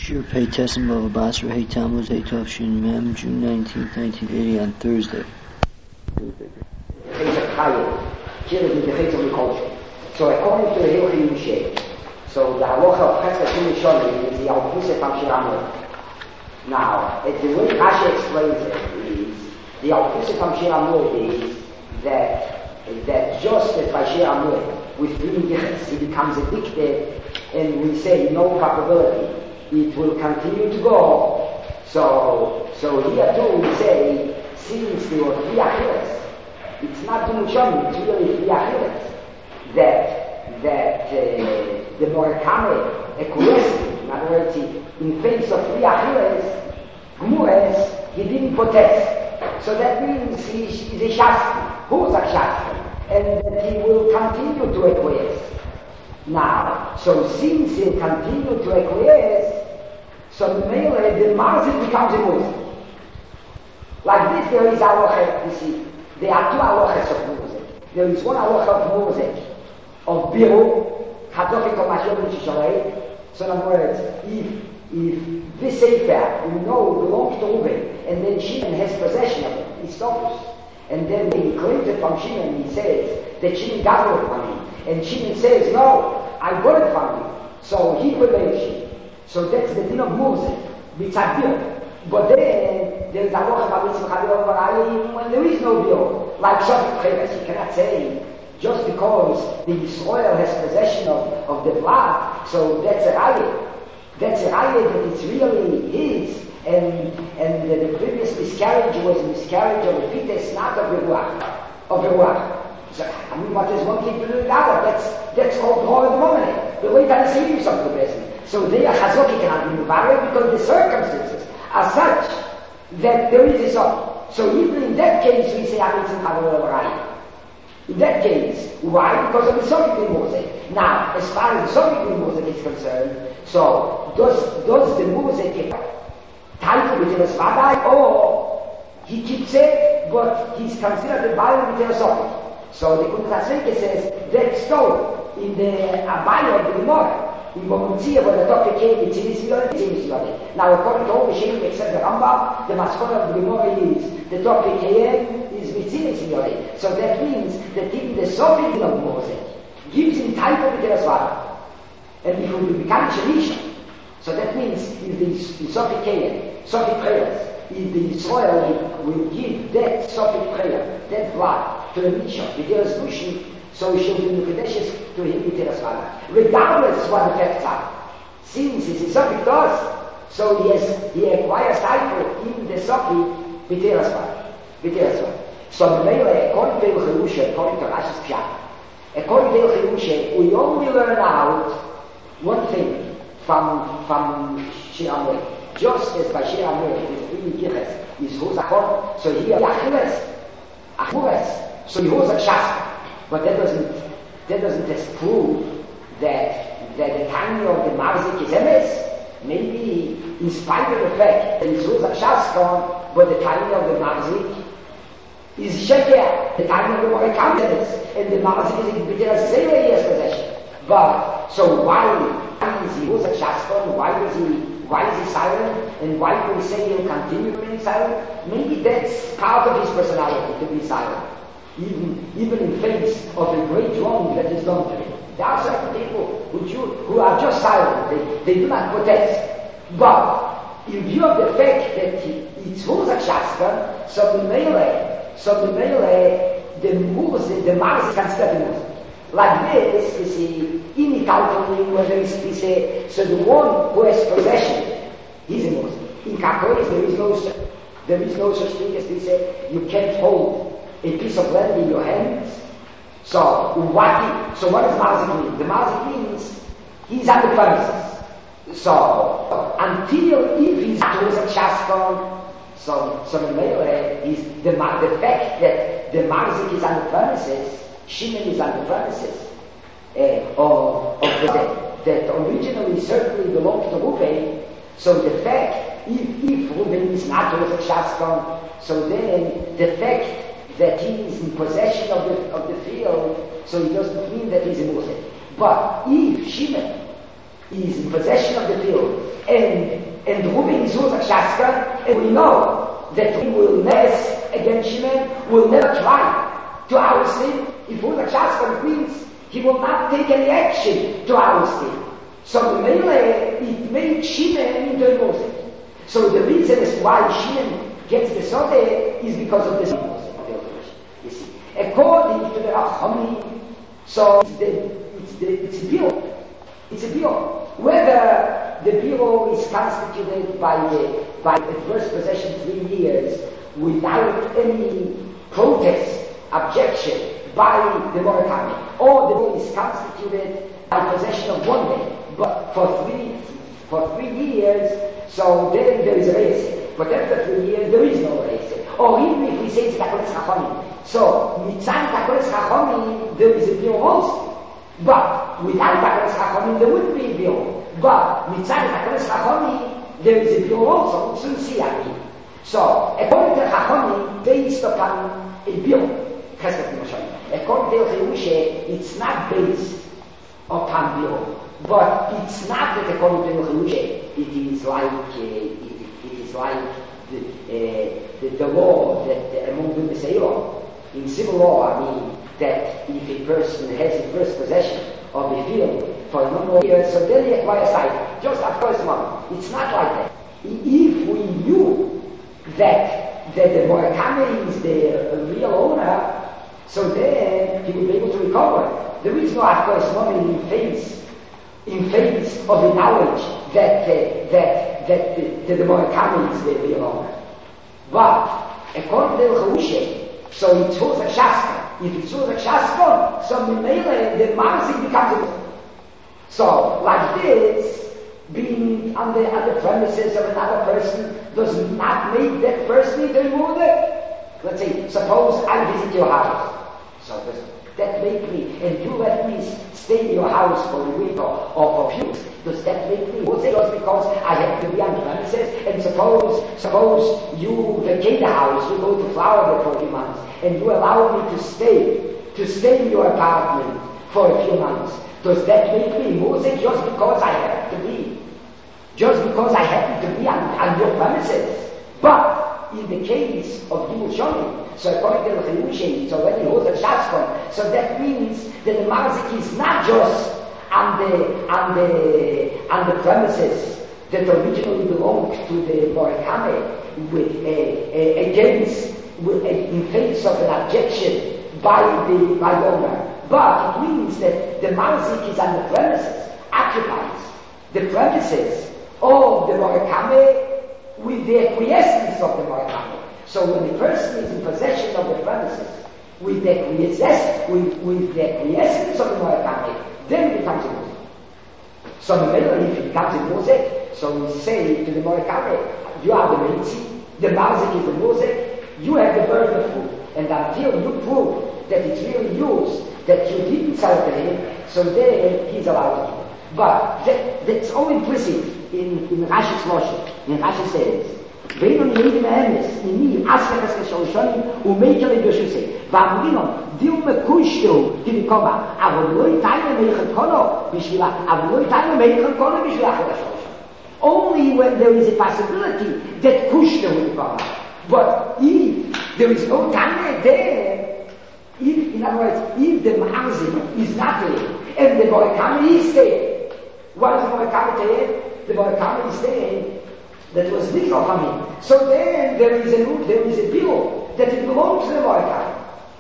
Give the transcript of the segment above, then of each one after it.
Shir Pei Tessim Bava Basra Hey Tammuz Hey Tov Shin Mem, June 19th, 1980, on Thursday. So according to the Hilchei Yushay, so the halacha of Chesed Shim Sholim is the Al-Pusef HaMshir. Now, the way Rashi explains it is, the Al-Pusef HaMshir is that just as by Shir Amur, with three Yichas, he becomes addicted, and we say no probability, it will continue to go. So here too we say, since there were three Achilles, it's not too much on, it's really three Achilles, that the Morakame acquiesced, in other words, in face of three Achilles, Gmures, he didn't protest. So that means he's a Shasti, who's a Shasti, and that he will continue to acquiesce. Now, so since he'll continue to acquiesce, so the Marzit becomes a Muslim. Like this, there is halacha, you see, there are two halachas of Muslim. There is one halacha of Muslim, of Biru, Chatochik or Mashiach Shishalei. So in other words, if this Sefer, we know, belongs to Reuben, and then Shimon has possession of it, he stops. And then he claims it from Shimon, he says that Shimon got it from him. And Shimon says, no, I got it from you. So he believes Shimon. So that's the din of Moses, Mitzvah. But then there is a halacha of Mitzvah when there is no biur, like Shabbat Cheres. You cannot say just because the Yisrael has possession of the blood, so that's a raya. That's a raya that it's really his, and the previous miscarriage was a miscarriage of a fetus, not of a ruach. So, I mean, what is one thing to do with that? That's called Torah the moment. The way that is serious of the person. So they are Chazoki cannot be Mubarak because the circumstances are such that there is a song. So even in that case we say Amitzim Chavarayim. In that case, why? Because of the Soviet music. Now, as far as the Soviet music is concerned, so does the music title with the Svadai, or he keeps it, but he's considered the Bible with the Soviet. So the Kuntasveke says that's so in the Abaya of the Gemara. In Bomuntzia, where the topic came, it's in now, according to all the Shem, except the Rambam, the Maskora of the Gemara is the topic came is Mitzvah. So that means that even the Soviet of Moses gives him title with the Aswara. And if we become Shalisha, so that means if the Soviet came, Soviet prayers, if the Israel will give that Soviet prayer, that blood, to the Misha, the Deus Mushi, so he shall be Mukadeshes to him with Terasvada. Regardless what the facts are. Since it's a Soviet does, so he acquires title in the Soviet with Terasvada. So the Mele, according to Yerusha, according to Rashi's Pshat, according to Yerusha, we only learn out one thing from Shir Amor. Just as by Shir Amor, the three Yichas is Huzakon, so here Achures, so he was a Shasta. But that doesn't just prove that the timing of the Marzik is emes. Maybe in spite of the fact that it's Huzak Shasta, but the timing of the Marzik is Sheker, the timing of the Morekam emes, and the Marzik is in B'teras Zeyre years possession. But so why is he Huzak Shasta? Why is he silent? And why do we say he'll continue to remain silent? Maybe that's part of his personality, to be silent. Even in face of a great wrong that is done to him. There are certain people who are just silent, they do not protest. But in view of the fact that it's Huzak Shasta, so the Melee, the Mars is considered the Muslim. Like this, you see, in whether it's say, so the one who has possession, he's a Muslim. In Katolis, there is no such thing as they say, you can't hold a piece of land in your hands. So what does Marzik mean? The Marzik means he's on the premises. So until if he's towards a Chaskon, so the Mele is the fact that the Marzik is on the premises, Shimon is on the premises that originally certainly belonged to Reuben. So the fact if Reuben is not towards a Chaskon, so then the fact that he is in possession of the field, so it doesn't mean that he's a Muslim. But if Shimon is in possession of the field, and Reuben is Huzak Shaska, and we know that he will never against Shimon, will never try to oust him. If Huzak Shaska means he will not take any action to oust him. So the Melee, it made Shimon into a Moshe. So the reason as why Shimon gets the Sodeh is because of this Moshe. You see, according to the Rachami, so it's a bill. It's a bill. Whether the bureau is constituted by adverse possession 3 years without any protest, objection by the Murakami, or the bureau is constituted by possession of 1 day, but for 3 years, so then there is a race. But after 3 years, there is no race. Or even if we say it's Takonis Chachomim, so Mitzan Takonis Chachomim, there is a bureau also. But without Takonis Chachomim, there wouldn't be a bureau. But Mitzan Takonis Chachomim, there is a bureau also. So according to Chachomim, based upon a bureau, according to Chilushe, it's not based upon bureau. But it's not that according to Chilushe, it is like the law that among the Messiah. In civil law, I mean that if a person has the first possession of a field for a number of years, so then he acquires title. Just at first moment. It's not like that. If we knew that the Murakami is the real owner, so then he would be able to recover. There is no at first moment in face of the knowledge that the Murakami is the real owner. But according to the Chilushe, so it's Huzak Shaska. If it's Huzak Shaska, so the Marzik becomes a Muslim. So like this, being on the premises of another person does not make that person into a Muslim. Let's say, suppose I visit your house. So does that make me, and you let me stay in your house for a week or for a few weeks? Does that make me Muslim just because I have to be on the premises? And suppose you vacate the house, you go to Florida for a few months, and you allow me to stay in your apartment for a few months. Does that make me Muslim just because I happen to be on your premises? But in the case of Gimel Shonim, so according to the Chilushe, it's already Huzak Shaska. So that means that the Marzik is not just on the premises that originally belonged to the Murakami in face of an objection by the owner. But it means that the Marzik is on the premises, occupies the premises of the Murakami with the acquiescence of the Murakami. So when the person is in possession of the premises with the acquiescence of the Murakami, then it becomes a Muslim. So the middle, if it becomes a Muslim, so we say to the Murakami, you are the Meitzi, the Marzik is the Muslim, you have the burden of food. And until you prove that it's really yours, that you didn't sell it to him, so then he's allowed to keep it. But that's all implicit in Rashi's Moshe. In Rashi says, ואינון יהודים האמס, איני אספקס כשלשונים ומקלי בשוסי. ואמרינו, דיו מקושטו תלקומה, אבל לא יתאינו מייחד קונו בשבילה, אבל לא יתאינו מייחד קונו בשבילה אחרי השלושה. Only when there is a possibility that kushto will come. But if there is no time there, in other words, if the Ma'azim is not there, and the Murakami is there, what is the Murakami saying? The Murakami is saying that was Nikol Hamid. So then there is a bill that it belongs to the Murakami.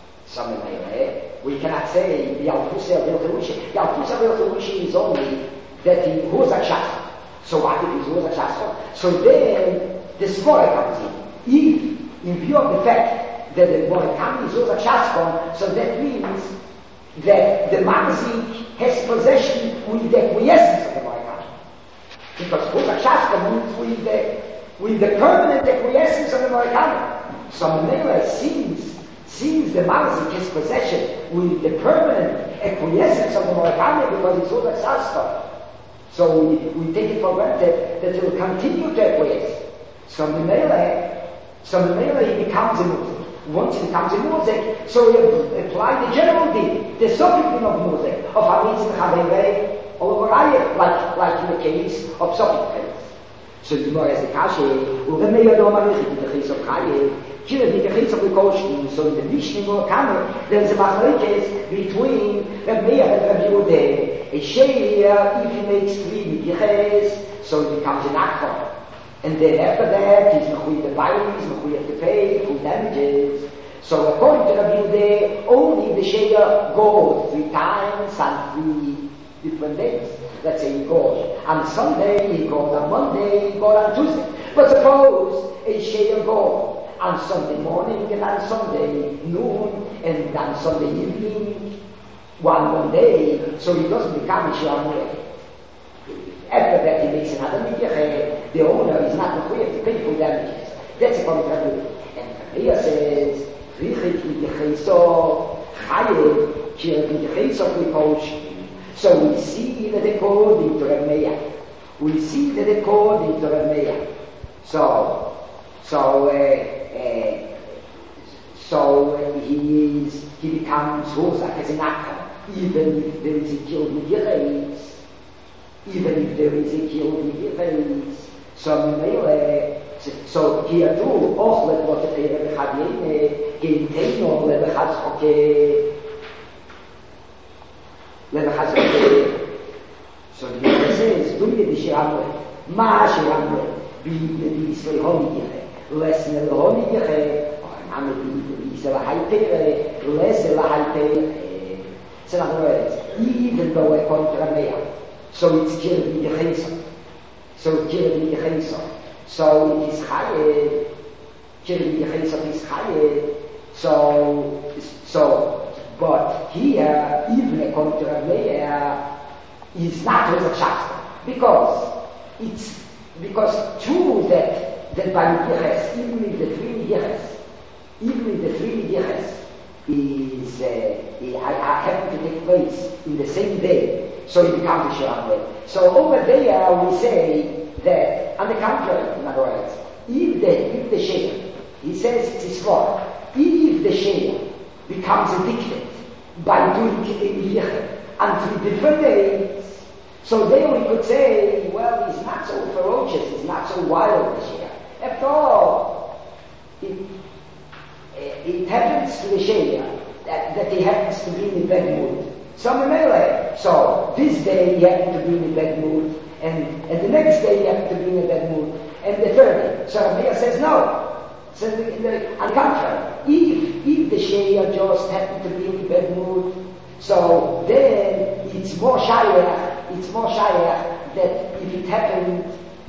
We cannot say the Al-Fusa of El-Terushi. The Al-Fusa of El-Terushi is only that he Huzak Shaska. So what if he's Huzak Shaska? So then the Svora comes in. If, in view of the fact that the Murakami is Huzak Shaska, so that means that the Marzik has possession with the acquiescence of the Murakami. Because Huzak Shaska means with the permanent acquiescence of the Murakami. So Menela seems the Marzik has possession with the permanent acquiescence of the Murakami because it's Huzak Shaska. So we take it for granted that he will continue to acquiesce. So Menela he becomes a Muslim. Once he becomes a Muslim, so we apply the general deed, the subject of Muslim, of Hamitz and Chavei, or like in the case of Sophocles. So the more as the Kashe, or the Mayor Domarich in the case of Chaye, here in the case of the Koshkin, so in the Mishnah or Kamer, there's a machlokes between the Mayor and Rabbi Yehuda. A Sheir, if he makes 3 Midiches, so it becomes an Akron. And then after that, he's Mechui the Bayis, Mechui to pay, full damages. So according to Rabbi Yehuda, only the Sheir goes 3 times and 3 different days. Let's say he goes on Sunday, he goes on Monday, he goes on Tuesday. But suppose a Sheir goes on Sunday morning and on Sunday noon and on Sunday evening, one day, so he doesn't become a Sheir. After that he makes another Midiche, the owner is not required to pay for damages. That's according to Rabbi Yehuda. And here says, Richik Midicheso, Chayev, Kir Midicheso Klikosh. So we see that according to Rabbi Meir. We see that according to Rabbi Meir. So he becomes Hosak as an actor, even if there is a killed Midiches. Even if there is a killed Midiches. So here too, Ochlet what the Pere Bechadiyene, Geinteno Lebechazchoke. So the Gemara says, "Do you the Shiramre? Ma Shiramre? Be the Israel Honigere, less than the Honigere, or I'm the Israel Haipere, less than the Haipere." So in other words, even though according to Rameya, so it's Kirbi the Chesed. So Kirbi the Chesed. So it is Chayev. Kirbi the Chesed is Chayev. So. But here, even according to Rabbi Meir, is not as a Shastra. Because true that by Midiches, even if the 3 Midiches is happen to take place in the same day, so it becomes a Sheir. So over there we say that, on the contrary, in other words, if the Sheir, he says it's his fault, if the Sheir becomes addicted by doing a Midiche on 3 different days, so then we could say, well, he's not so ferocious, he's not so wild this year. After all, it happens to the Sheir that he happens to be in a bad mood. So this day he happened to be in a bad mood, and the next day he happened to be in a bad mood, and the third day. So Rabbi says no. So on the contrary, if the Sheir just happened to be in a bad mood, so then it's more shayach that if it happened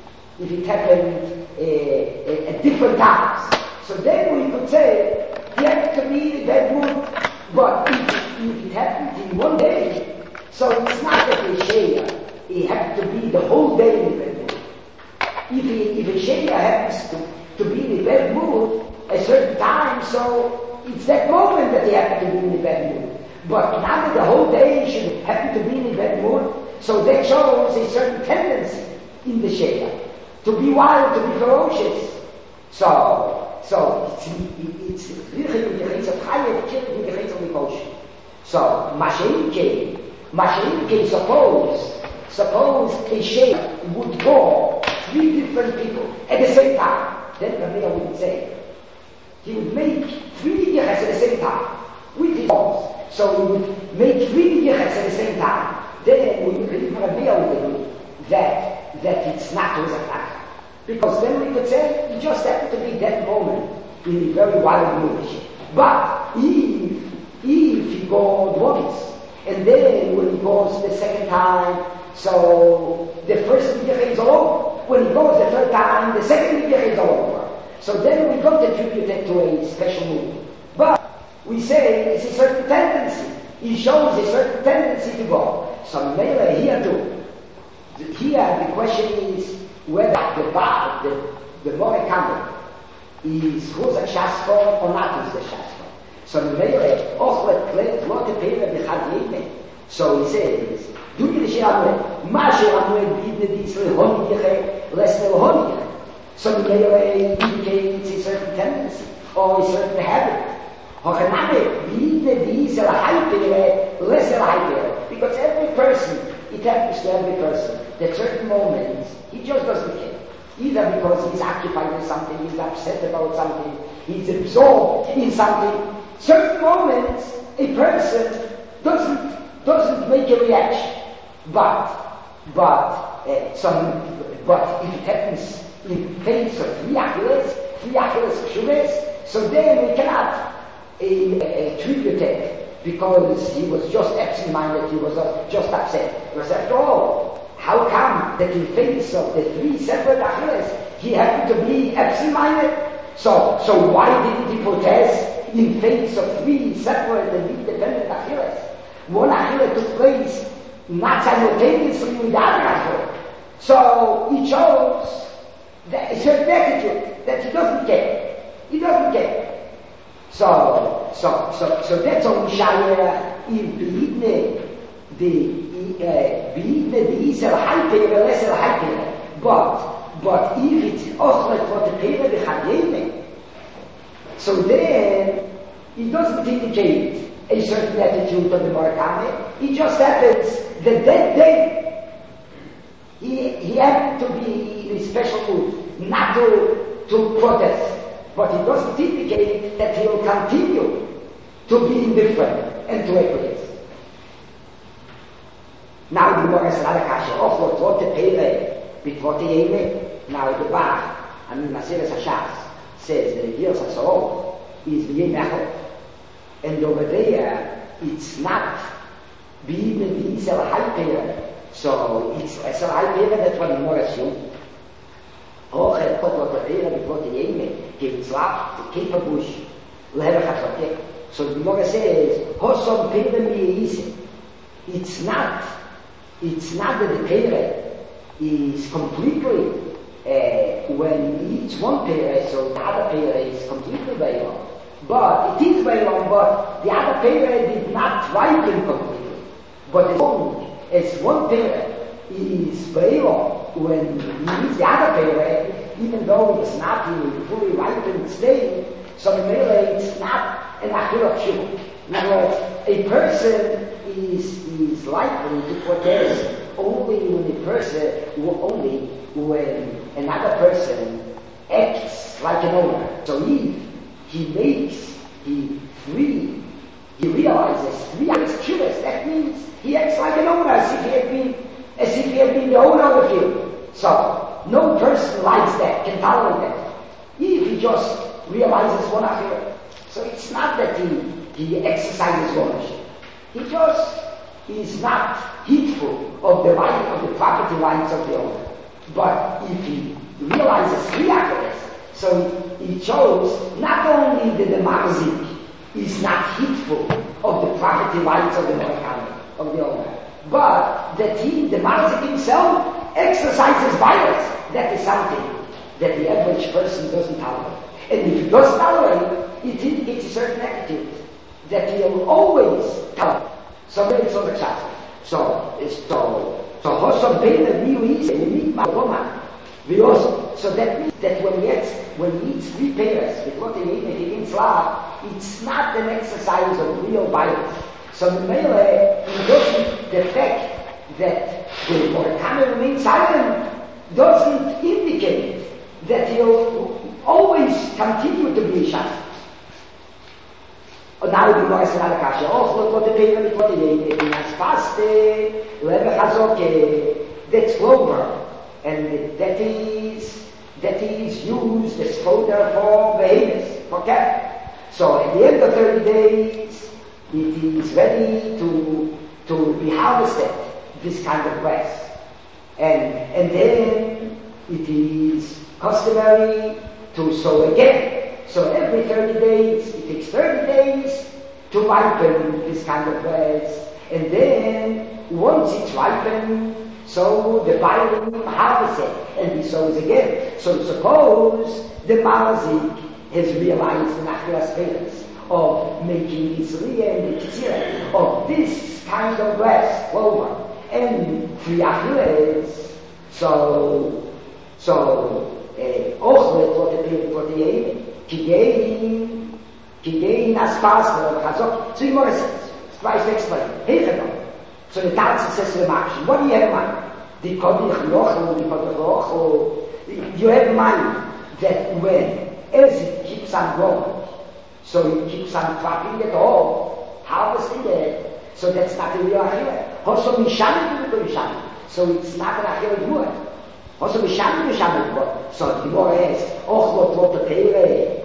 at different times, so then we could say he happened to be in a bad mood. But if it happened in one day, so it's not that the Sheir he happened to be the whole day in a bad mood. If a Sheir happens to be in a bad mood a certain time, so it's that moment that he happened to be in a bad mood. But not that the whole day should happen to be in a bad mood, so that shows a certain tendency in the Sheir to be wild, to be ferocious. So it's really the case of Chayev, the case of Mikosh. So Masha'inke, suppose a Sheir would go 3 different people at the same time. Then Rabbi would say, he would make 3 Midiches at the same time with his bones. So he would make 3 Midiches at the same time. Then we would believe Rabbi would that it's not his attack. Because then we could say it just happened to be that moment in a very wild mood. But if he goes once, and then when he goes the second time, so the first Midiche is over. When he goes the third time, the second Midiche is over. So then we don't attribute it to a special mood. But we say it's a certain tendency. He shows a certain tendency to go. So Mele here too. Here the question is whether the Morekame is Hosek Shaspon or not Hosek Shaspon. So Mele Ochlet Klet Lotte Pele Bechadiyene. So he says, do you the Shiramre? Ma Shiramre Bidne Ditzle Honigyeche Lesne Honigyeche. So Mele indicates a certain tendency or a certain habit. Because every person it happens to every person. At certain moments, he just doesn't care. Either because he's occupied with something, he's upset about something, he's absorbed in something. Certain moments, a person doesn't make a reaction. But if it happens in face of three Achilles, so then we cannot attribute it because he was just absent-minded, he was just upset. Because after all, how come that in face of the three separate Achilles, he happened to be absent-minded? So why didn't he protest in face of three separate and independent Achilles? One Achilles took place not simultaneously with the other Achilles. So he chose a certain attitude that he doesn't care. He doesn't care. So that's only Shaya in the Israel Haipere, lesser Haipere. But if it's Ochlet for the Pere the Chayene, so then it doesn't indicate a certain attitude of the Murakami. It just happens that day he happened to be in a special mood, not to protest. But it doesn't indicate that he will continue to be indifferent and to acquiesce. Now the Gemara says, what the Pele before the Eme. Now the Bach, Maseres Hashas, says that the Gil Sasol is the Yemechel, and over there it's not being the Isel Haipere, so it's Isel Haipere, that's what the Gemara assumes. Auch Kopf der Pele before the Eme. Getzlacht, the Kepabush, Leverchachotek. So the Gemara says, Hosom Pele Mi'ise. It's not that the Pele is completely, when he eats one Pele, so the other Pele is completely Veilon. But it is Veilon, but the other Pele did not ripen completely. But as long as one Pele is Veilon, when he eats the other Pele, even though it's not in a fully ripened state, so it's not an Achilles Shul. In other words, a person is likely to protest only when another person acts like an owner. So if he realizes three Achilles, that means he acts like an owner, as if he had been the owner of the field. So no person likes that, can tolerate that. If he just realizes one Achilles. So it's not that he exercises ownership. He just is not heedful of the right of the property rights of the owner. But if he realizes three Achilles, so he shows not only that the Marzik is not heedful of the property rights of the owner, but that the Marzik himself exercises violence. That is something that the average person doesn't tolerate. And if he does tolerate, it indicates a certain attitude that he will always tolerate. So then it's on the chat. So Hosham Bela Miuis and meet my woman. So that means that when he eats three pairs before the evening Slav, it's not an exercise of real violence. So the Mele, the fact that the Murakami remains silent doesn't indicate that he'll always continue to be shot. Now the Gemara says, that's clover, and that is used as fodder for behemoths, for cattle. So at the end of 30 days, it is ready to be harvested, this kind of grass. And then it is customary to sow again. So every 30 days, it takes 30 days to ripen this kind of grass. And then, once it's ripened, so the Bailam harvests it, and he sows again. So suppose the Marzik has realized the Nachlas Peres of making Yisriya and Yitzirah of this kind of grass, clover, and three Achilles. So Ochlet for the Eid, Kigein Aspas, so you want to try to explain. So the Talmud says to the Maharsha, what do you have in mind? You have in mind that when as it keeps on growing, so it keeps on cropping it all, harvesting it, so that's not a real achila. Also mishani to the mishani, so it's not an achila good. Also mishani good. So the Gemara is, ochot what the teire,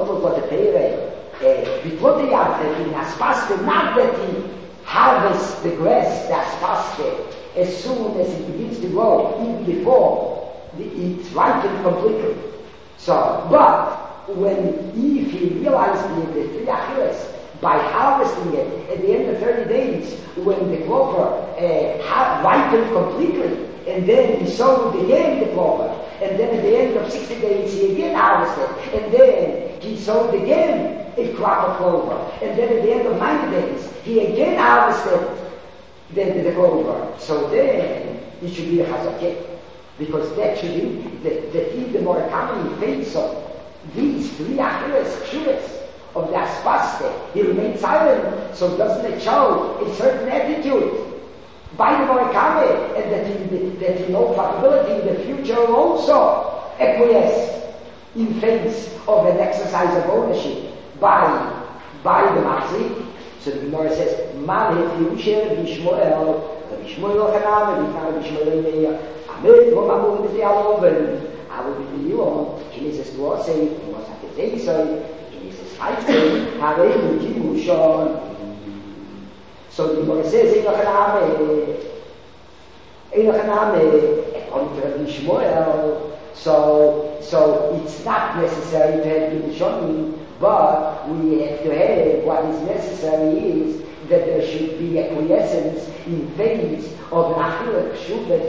before the yard, in aspaste, not that he harvests the grass, the aspaste, as soon as it begins to grow, even before it's ripened completely. So, but if he realized the three achilles by harvesting it at the end of 30 days, when the clover ripened completely, and then he sowed again the clover, and then at the end of 60 days he again harvested, and then he sowed again a crop of clover, and then at the end of 90 days he again harvested the clover. So then it should be a chazakeh, because that should be that if the Murakami in face of these three achilles kshuvas of the aspaste, he remains silent, so doesn't it show a certain attitude by the Murakami, and that in no probability in the future will also acquiesce in face of an exercise of ownership by the Mahzik. So the Gemara says, Man het Yerusha Bishmoel, Bishmoel Chanam, Bishmoel Meir, Amet Vomamur B'Tialoven, Avu B'Tiyon, Kinesis Dwosei, Mosat Ezeisoi, Kinesis Haitei, Harei Kimushon. So the Gemara says, Eino Chanam, according to Bishmoel, so it's not necessary to have Kimushonim, but we have to have what is necessary is that there should be acquiescence in phase of an achila kshuva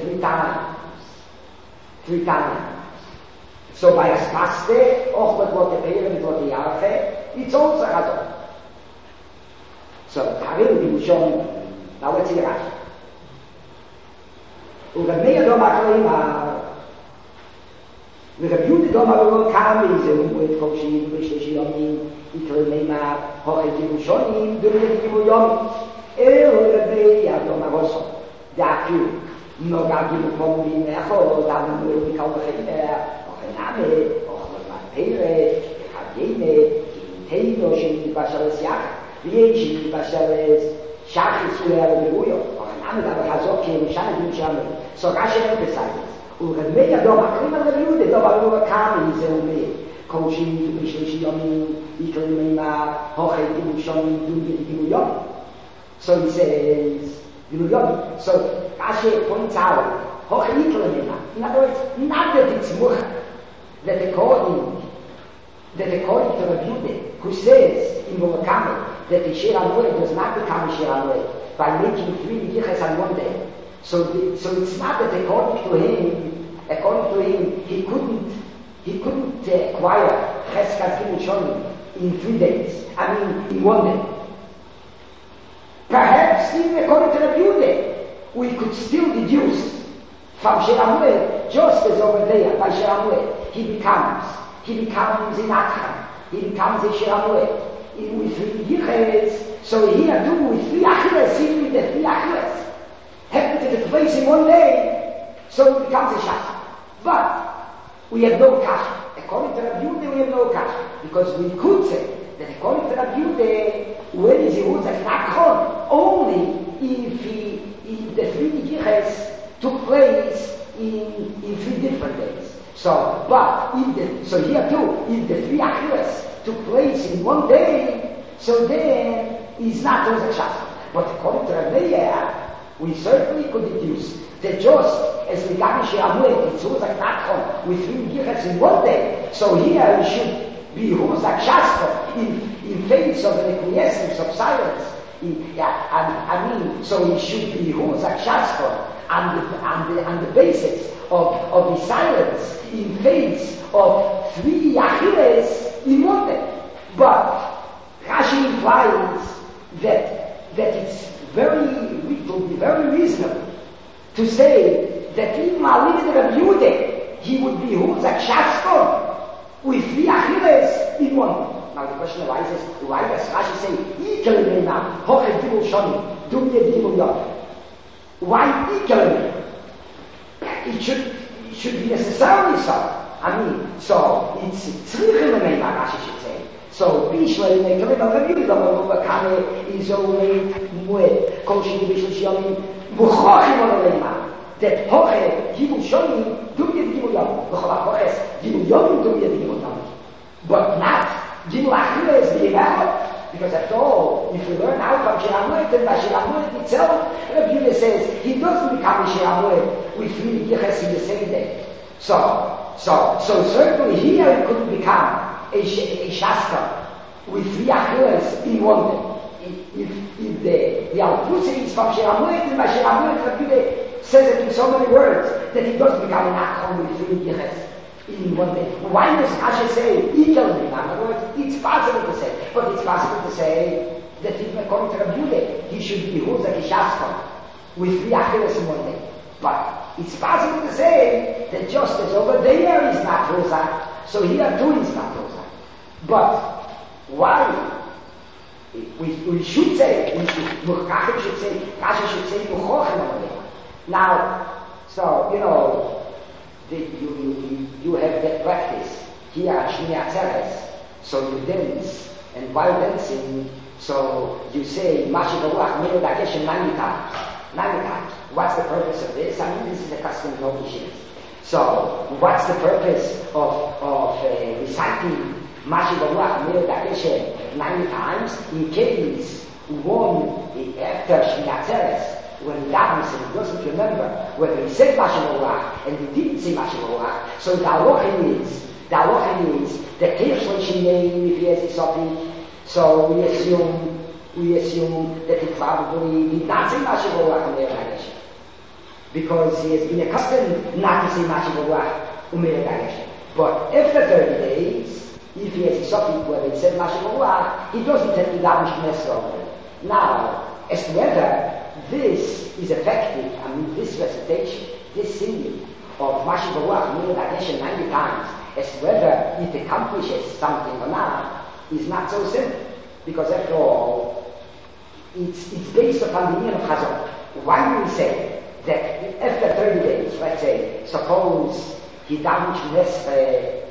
3 times. So by aspaste, ochot what the peirim what the yarche, it's also chazon. So Harei Kimushon. Now let's see the Rashi. U'Rabbi Yadom HaKleimar. With a beauty dom alone come is a with Koshim, Rishishionim, Itremema, Hochetim Shonim, Durim Yom, Rabbi Yadom Aroso, Daku, no Gagim Pombi, Necho, Damu, Mikal Heber, Ochename, Ochman Pere, Hagene, Teino, Shin Bashares Yak, Vieci Bashares, Shachis, where the Uyo, Ochename, Hazoki, Shanim Shaman. So Rashi emphasizes. U'Rabbi Yadom HaKleimar Rabbi Yehuda Dom Alon Kami Zeu Me Koshim B'Shloshiyomim Itremema Hochetim Shonim Durim Yom. So he says Durim Yom. So Rashi points out Hochetim. In other words, not that it's much that according to Rabbi Yehuda, who says in Murakami that the Shir HaMoed does not become a Shir HaMoed by making 3 yichas on one day. So it's not that according to him, he couldn't acquire Cheskas Gimel Shonim in 3 days. I mean, in 1 day. Perhaps even according to Rabbi Yehuda, we could still deduce from Shir HaMoed, just as over there by Shir HaMoed, he becomes in Akhan, he becomes a Shir HaMoed with 3 yichas. So here too with 3 achilles, see with the 3 achilles. Happen to take place in 1 day, so it becomes a shach. But we have no cash. According to Rabbi Yehuda, we have no cash. Because we could say that according to Rabbi Yehuda, when is Yehuda Nachon? Only if the 3 yichas took place in 3 different days. So here too, if the 3 achilles took place in 1 day, so then it's not Yehuda Shach. But according to Rabbi Yehuda, we certainly could deduce that just as we got Shir HaMoed, it's Huzak Nachon with 3 yichas in 1 day, so here we should be Huzak Shastra in face of an acquiescence of silence. So it should be Huzak Shastra on the basis of the silence in face of 3 achilles in 1 day. But Rashi implies that it's it will be very reasonable to say that even Ma'alid Rabbi Yehuda, he would be Huzak Shaston with 3 achilles in 1 day. Now the question arises, why does Rashi say, Ikel Meina, Hochet Gimel Shonim, Dum Yed Gimel Yom? Why equally? It should be necessarily so. I mean, so it's tzrichim l'meim, Rashi should say. So Bishlei Mekavim al-Rabbi is only mued. Kol sheni b'shlish yomim muchochim al-Leima. That hoche gimul shomim do yed gimul yomim. B'chol ha-hoches gimul yomim do yed gimul yomim. But not gimul achiles b'yivel. Because after all, if we learn how from Shir HaMoed, then by Shir HaMoed itself, Rabbi Yehuda says he doesn't become a Shir HaMoed with 3 yiches in the same day. So certainly here it couldn't become a Shastra with 3 achiles in one day. If the Alpusi is from Shir HaMoed, then by Shir HaMoed, Rabbi Yehuda says it in so many words that he doesn't become an Achon with 3 yiches in one day. Why does Rashi say equally? In other words, it's possible to say, but it's possible to say that even according to Rabbi Yehuda, he should be Huzak Ishascha with 3 achiles in one day. But it's possible to say that just as over there is not Huzak, so here too is not Huzak. But why? We should say, Rashi should say Muchochem over there. Now, so, you know, you have that practice here at Shmini Atzeres, so you dance, and while dancing, so you say Mashiach Baruch Meir Dageshem 90 times. 90 times. What's the purpose of this? I mean, this is a custom in all yeshivas. So, what's the purpose of reciting Mashiach Baruch Meir Dageshem 90 times in case one after Shmini Atzeres, when he davens and he doesn't remember whether he said Mashiach Baruch and he didn't say Mashiach Baruch, so the halacha is that Kirshon Shinei, if he has his topic, so we assume that he probably did not say Mashiach Baruch and Meir Dageshem, because he has been accustomed not to say Mashiach Baruch and Meir Dageshem. But after 30 days, if he has his topic whether he said Mashiach Baruch, he doesn't have to daven Shemester over it. Now, as to whether this is effective, I mean, this recitation, this singing of Mashiach Baruch Meir Dageshem 90 times, as whether it accomplishes something or not, is not so simple. Because after all, it's based upon the union of Chazon. Why do we say that after 30 days, let's say, suppose he davens Shemester,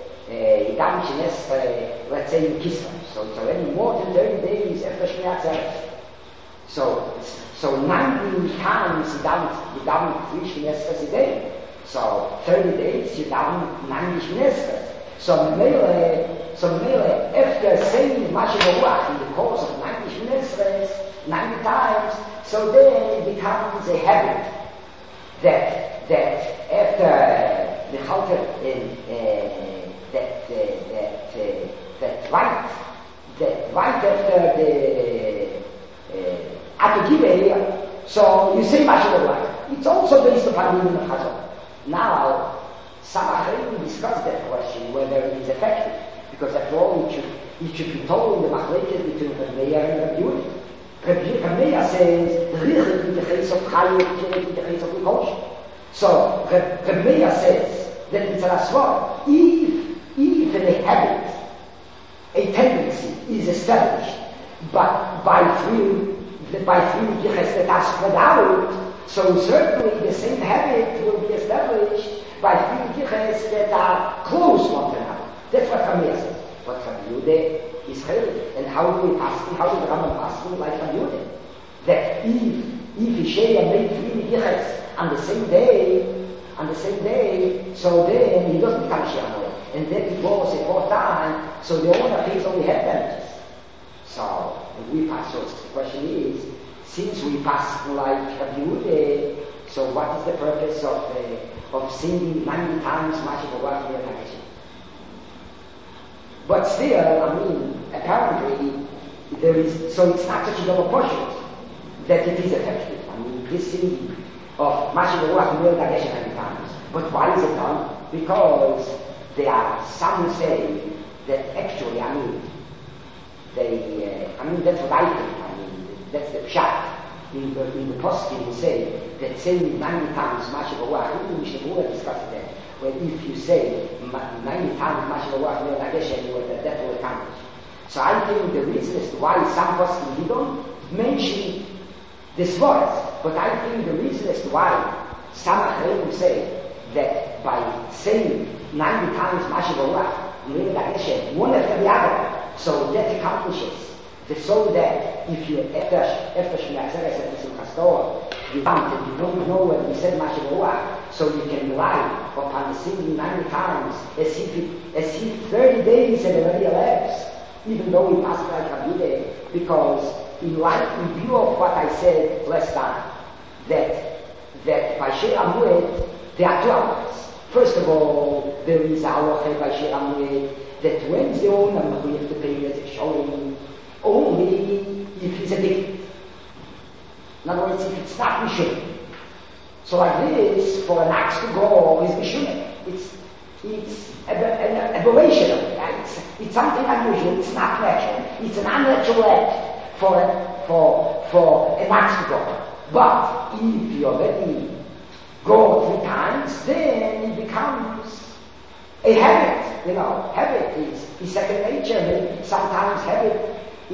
let's say in Kislev, so it's already more than 30 days after Shmini Atzeres. So 90 times you daven 3 Shmini a day. So 30 days you daven 90 Shmini. So Mele, after saying Mashiach Baruch in the course of 90 Shmini 90 times, so then it becomes a habit that after the Chalter that right after the so you say Mashiach Baruch. It's also based upon the Yidin of Chazon. Now, some Acharim discuss that question, whether it is effective, because after all, it should be told in the Machlekes between Rabbi Meir and Rabbi Yehuda. Rabbi Meir says, Richik in the case of Chayot, Richik in the case of Mikosh. So, Rabbi Meir says that it's an asvar. If a habit, a tendency is established, but by three yiches that are spread out, so certainly the same habit will be established by 3 yiches that are close one to another. That's what Rabbi says. But Rabbi Yehuda is chaylik. And how do we pass? How do the Rambam pass like Rabbi Yehuda? That if Yishaya made 3 yiches on the same day, so then he doesn't become Shir HaMoed. And then it was a 4th time, so the owner pays only half damages. So, we pass, so the question is, since we pass like Rabbi Yehuda, so what is the purpose of singing 90 times Mashiach Baruch Meir Dageshem? But still, I mean, apparently, there is, so it's not such a double portion that it is effective. I mean, this singing of Mashiach Baruch Meir Dageshem 90 times. But why is it done? Because there are some who say that actually, I mean, that's what I think. I mean, that's the pshat. In the poskim who say that saying 90 times Mashiach Baruch, even Mishnah Berurah discussed that. Where if you say 90 times Mashiach Baruch Meir Dageshem, that will accomplish. So I think the reason as to why some poskim don't mention this was. But I think the reason as to why some Achreim say that by saying 90 times Mashiach Baruch, one after the other, so that accomplishes. So that if you, after Shmini Atzeres, after Simchas Torah, you count and you don't know when we said Mashiach Baruch, so you can rely upon the singing 90 times as if 30 days had already elapsed, even though we passed like Rabbi, because in view of what I said last time, that by Shir Amued, there are 2 hours. First of all, there is a halacha by Shir Amued that when the owner we have to pay as a showing only if he's addicted. In other words, if it's not Mishum. So like this, for an axe to go is Mishum. It's an aberration of it. It's something unusual. It's not natural. It's an unnatural act for an axe to go. But if you already go 3 times, then it becomes a habit. Habit is second nature. Sometimes habit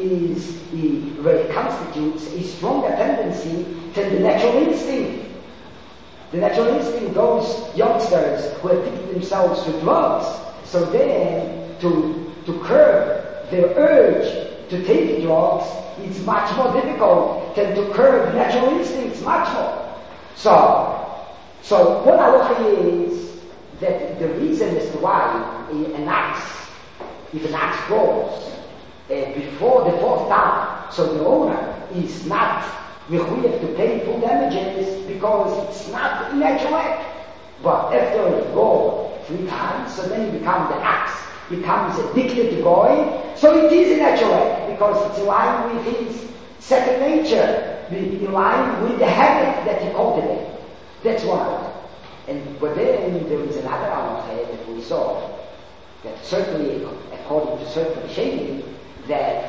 where it constitutes a stronger tendency than the natural instinct. The natural instinct, those youngsters who addicted themselves to drugs, so then to curb their urge to take drugs, it's much more difficult than to curb natural instincts, much more. So what halacha is that the reason as to why if an axe goes before the 4th time, so the owner is not required to pay full damages because it's not a natural act. But after it goes 3 times, so then the axe becomes addicted to going, so it is a natural act because it's in line with his second nature, in line with the habit that he cultivated. That's one. But then there is another halacha that we saw, that certainly, according to certain shading, that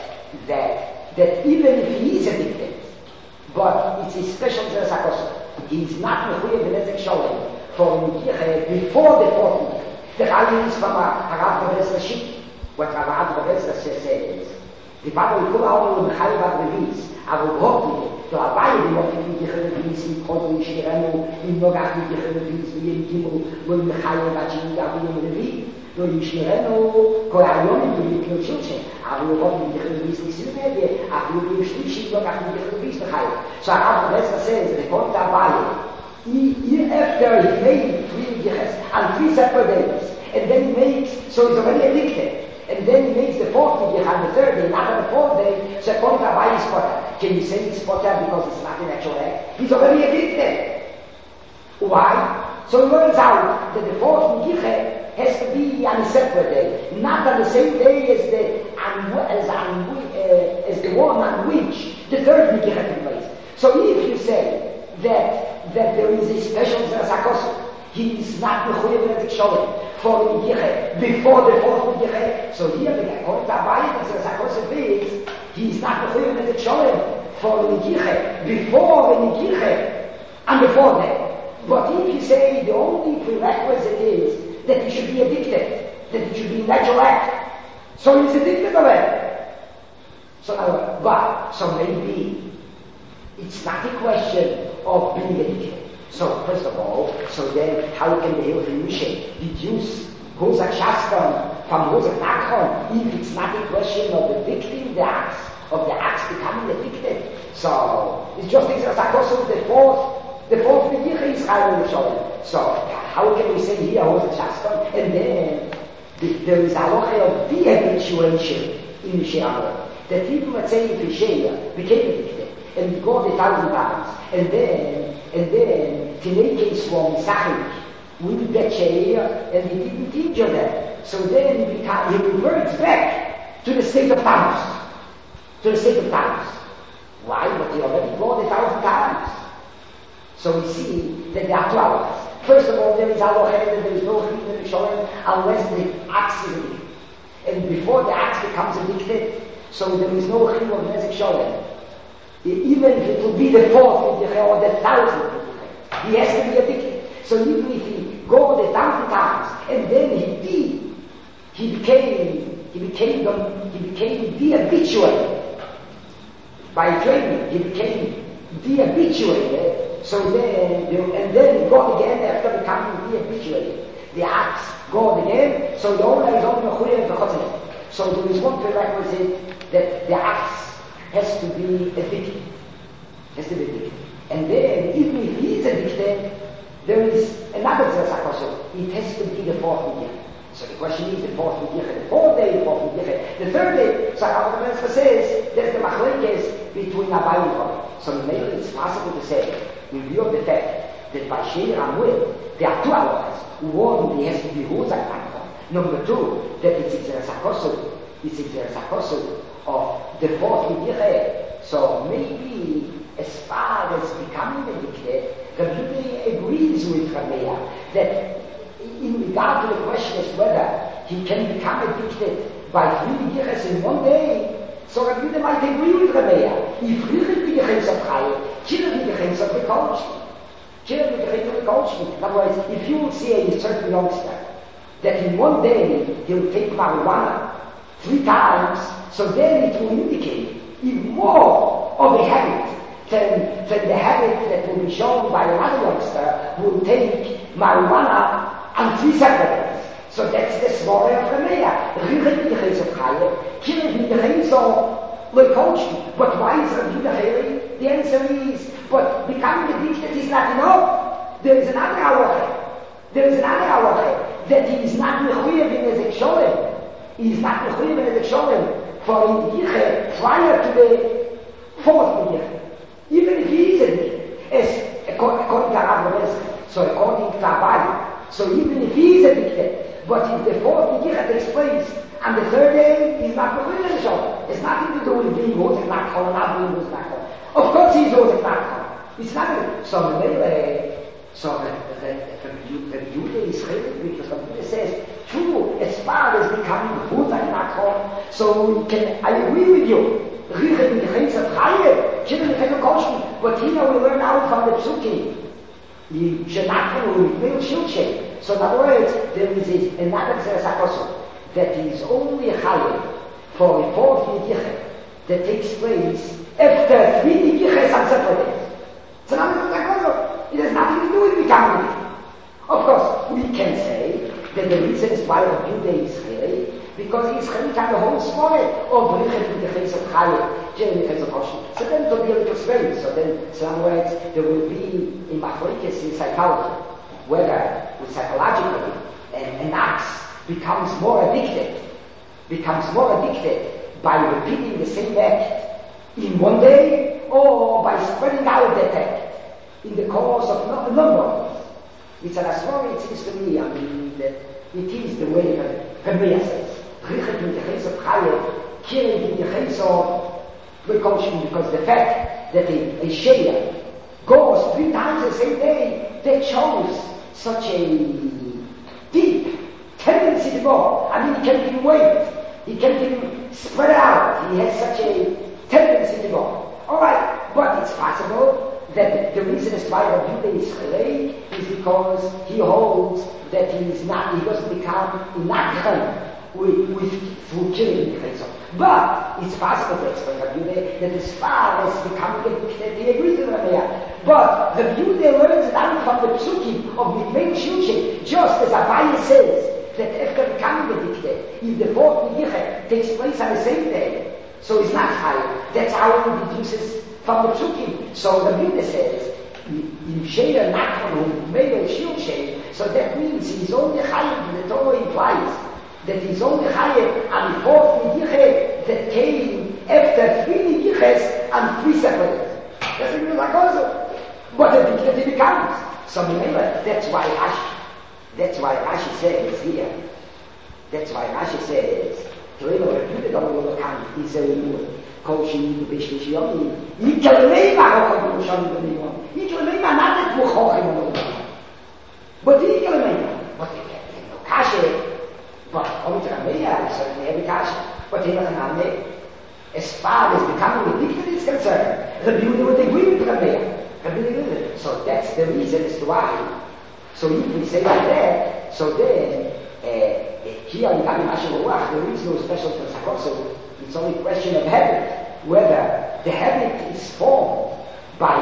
even if he is addicted, but it's a special Zeres he is not mechuyev b'nezek sholem for Mikiche before the 4th week. The Chayim is from Harav Rebbetzler Shik. What Harav Rebbetzler says, the Papa will come out with Mechayev Ad-Revis, aber Gott, to Abaye, die Leute, die Mikiche Revis, in Kodo, in Shirenu, in Nogach Mikiche Revis, in Gimel, in Mechayev Ad-Shini, in Revis, nur in Shirenu, Koyayonim, in Miklo Shilche, aber Gott, in Mikiche Revis, in Silvede, aber in Shlishi, in Nogach Mikiche Revis, Mechayev. So Harav Rebbetzler says, the Kodo Abaye, after he made 3 Mikiches on 3 separate days, and then he makes, so he's already addicted. And then he makes the 4th Mikiche on the 3rd day, not on the 4th day, so according to Abaye is potter. Can you say it's potter because it's not an actual act? He's already addicted. Why? So he learns out that the 4th Mikiche has to be on a separate day, not on the same day as the one on which the 3rd Mikiche took place. So if you say that there is a special Zeres HaKosov, he is not mechuyev b'nezek sholem for the Mikiche before the 4th Mikiche. So here, according to Abaye, the Zeres HaKosov is he is not mechuyev b'nezek sholem for the Mikiche before the Mikiche on the 4th day. But if you say the only prerequisite is that he should be addicted, that it should be a natural act, so he's addicted already. So maybe it's not a question of being addicted. So first of all, so then how can the Hilchei Mishnah deduce Hosek Shaston from Hosek Nachon if it's not a question of addicting the axe, of the axe becoming addicted? So it's just as also the 4th Mikiche is Chayil Yisholem. So how can we say here Hosek Shaston and then there is a halacha of de-habituation in the She'amor, that even let's say if Yishaya became addicted and he got 1,000 times, and then Tineke swam Sachik with that chair, and he didn't injure them. So then he reverts back to the state of Tammuz. Why? But he already got 1,000 times. So we see that there are 2 hours. First of all, there is halacha that there is no Chiyuv Sholem unless the axe is addicted. And before the axe becomes addicted, so there is no Chiyuv Nezek Sholem. Even if it will be the 4th Mikiche or the 1,000th Mikiche, he has to be addicted. So even if he goes 1,000 times and then he became de-habituated by training. He became de-habituated, so then God again, after becoming de-habituated, the acts God again, so the owner is only mechuyev v'chotzeh. So there is one prerequisite that the acts has to be addicted. And then, even if he is addicted, there is another tzedek also. It has to be the fourth midiyah. So the question is the fourth midiyah, the fourth day, the fourth midiyah. The third day, so how the Rebbe says, there's the machlekes between Abai and Rabbi. So maybe it's possible to say, in view of the fact that by Sheir Amuel, there are two halachas. One, he has to be Huzak Anchor. Number two, that it's a sakosu of the fourth midiyah. So maybe as far as becoming addicted, Rabbi Yehuda agrees with Rameya that in regard to the question as whether he can become addicted by 3 midiyahs in one day, so Rabbi Yehuda might agree with Rameya. If 3 midiyahs are high, 4 midiyahs are precaution. In other words, if you will see a certain youngster that in one day he'll take marijuana 3 times, so then it will indicate even more of a habit than the habit that will be shown by another youngster who will take marijuana on 3 separate days. So that's the smaller of Rameya. But why is Rabbi Yehuda? The answer is, but becoming addicted is not enough. There is another halacha that he is not mechuyev in his ksholem. He is not mechuyev in his ksholem for a yichah prior to the fourth yichah. Even if he is addicted, as according to Rav, so according to Abai, so even if he is addicted, but if the fourth yichah takes place on the third day, he's not mechuyev in his ksholem. It's nothing to do with being Hozek Nakon or not being Hozek Nakon. Of course he's Hozek Nakon. It's not so the Yehuda is chaylik because the Yehuda says, true, as far as becoming Hozek Nakon, so I agree with you. But here we learn out from the Psukim. So in other words, there is another tzedek that is only higher for a fourth midiyah that takes place after 3 midiyahs on separate days. So now it has nothing to do with becoming addicted. Of course, we can say that the reason is why Rabbi Yehuda is chaylik, because he is chaylik on the whole story of Richard midiyahs of Chayil, Jerry midiyahs of Hoshim. So then it will be a little strange. So then, in some words, there will be in machlokes in psychology, whether with psychologically an acts becomes more addicted by repeating the same act in one day or by spreading out that act in the course of a number of days. It's an astronomy, it seems to me, that it is the way that Rameya says. Richard in the case of Chayil, killing in the case of precaution, because the fact that a share goes 3 times the same day, that shows such a deep tendency to go. I mean, he can't even wait. He can't even spread out. He has such a tendency to go. Alright, but it's possible that the reason as why Rabbi Yehuda is chaylik is because he holds that he doesn't become inactive through killing the Chayzor. But it's possible to explain Rabbi Yehuda that as far as becoming addicted, he agrees with Rameya. But Rabbi Yehuda learns it out from the Psukim of Mitmei Shilshe, just as Abaye says, that after becoming addicted, if the fourth midiyah takes place on the same day, so it's not higher. That's how it deduces from the Psukim. So the Yehuda says, if Sheir Nachman made a Shilshe, so that means he's only higher, the Torah implies that he's only higher on the fourth midiyah that came after 3 midiyahs on 3 separate days. That's what like also. But addicted he becomes. So remember, that's why Rashi says here. That's why Rashi says, Torah reputed on the account, he said, Koshi, the Bishlish Yomi, Yikelmeima, Yikelmeima, not that Muchochim, but Yikelmeima. But no Kashe, but only Rameya, certainly every Kashe, but he doesn't have it. As far as becoming addicted is concerned, Rabbi Yehuda would agree with Rameya. So that's the reason as to why. So if we say like that, so then, here in Gami Mashiach, there is no special Pesach. It's only a question of habit, whether the habit is formed by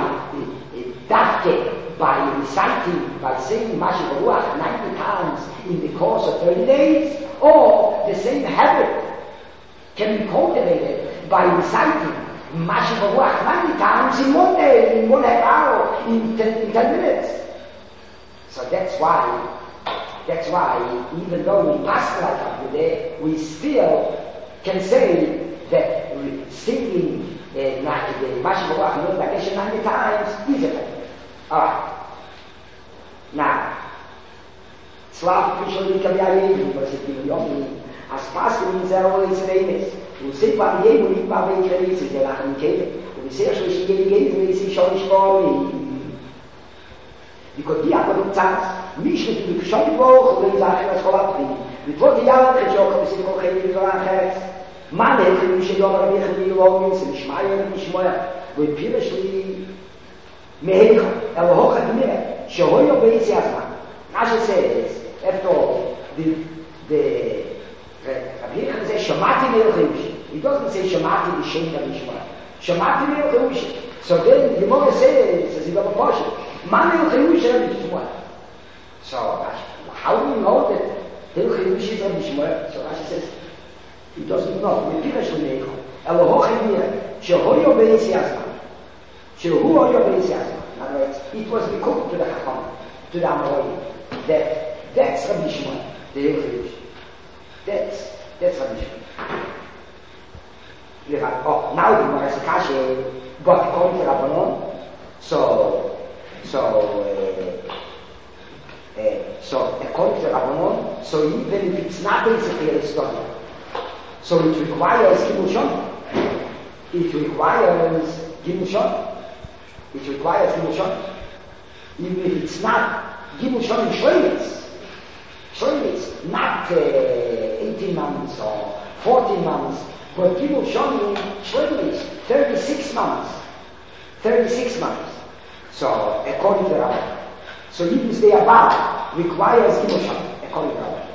by reciting, by saying Mashiach Baruch 90 times in the course of 30 days, or the same habit can be cultivated by reciting Mashiach Baruch 90 times in one day, in 1/2 hour, in 10 minutes. So that's why, even though we pass like up there, we still can say that singing the Mashiach Baruch 90 times is effective. Alright. Now, Slav Krishna Kavyayim was it in Yomi, as Pastor in Zero is famous. We say by the Yem, we by the Trace, is the Lachem Kevin. We say, so she gave me, she showed for me. Because the other times, Mishnah to be shown for, when Zachary was called with what the other joke of the Simon Kevin has. Man, we should go over here, we will use and Shmaya and Shmoya, with Pirishly. Mehecha, El Hocha Dmira, Shehoyo Beis Yazman. Rashi says, after all, the Rabbi Yechon says, Shemati Me'el He doesn't say Shemati B'Shem Rabbi Shemati Me'el So then the Gemara says, in the Pasha, Man Me'el Rabbi So how do you know that Me'el is Rabbi Shmuel? So Rashi says, he doesn't know. Mepirash Me'echa, El Hocha Dmira, Shehoyo Beis Yazman. In other words, it was become to the Chacham, to the Amorim, that's Rabbi Shmuel, the Yehudish. That's Rabbi Shmuel. Now the Gemara says, Kashe, but according to Rabbanon, so according to Rabbanon, so even if it's not basically a study, so it requires Gimel Shon. It requires Gimel Shon. It requires Gimel Shon. Even if it's not Gimel Shon in Shlomis, not 18 months or 14 months, but Gimel Shon in Shlomis, 36 months. 36 months. So, according to Rabbi. So, even the above requires Gimel Shon, according to Rabbi.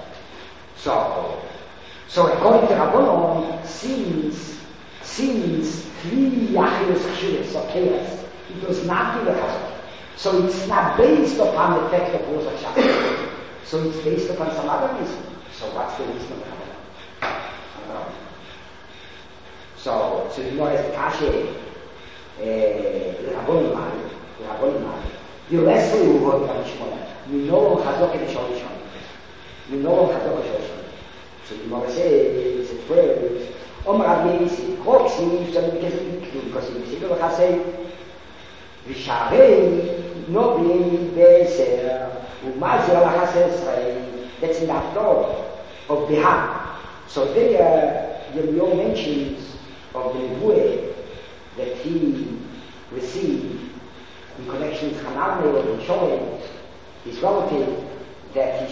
So according to Rabbanon, since 3 Yachidus Chshires or chaos, it does not give a chazon. So it's not based upon the fact of Rosh Hashanah. So it's based upon some other reason. So what's the reason of Rabbanon? So you know, as Kashe, Rabbanon Mari, the lesson we wrote by Shmona, we know Chazok and Shorishon. We know Chazok and Shorishon. So the Gemara says, it's words, Omer Abiyisi, Choksim, so we can speak to, because in the Sikh of Chasei, Visharei, Nobli, Beser, Umazir al Chasei, that's in the Haftorah of Bihar. So there, Yirmiyahu mentions of the Nebuah that he received in connection with Hanamel and showing his relative that he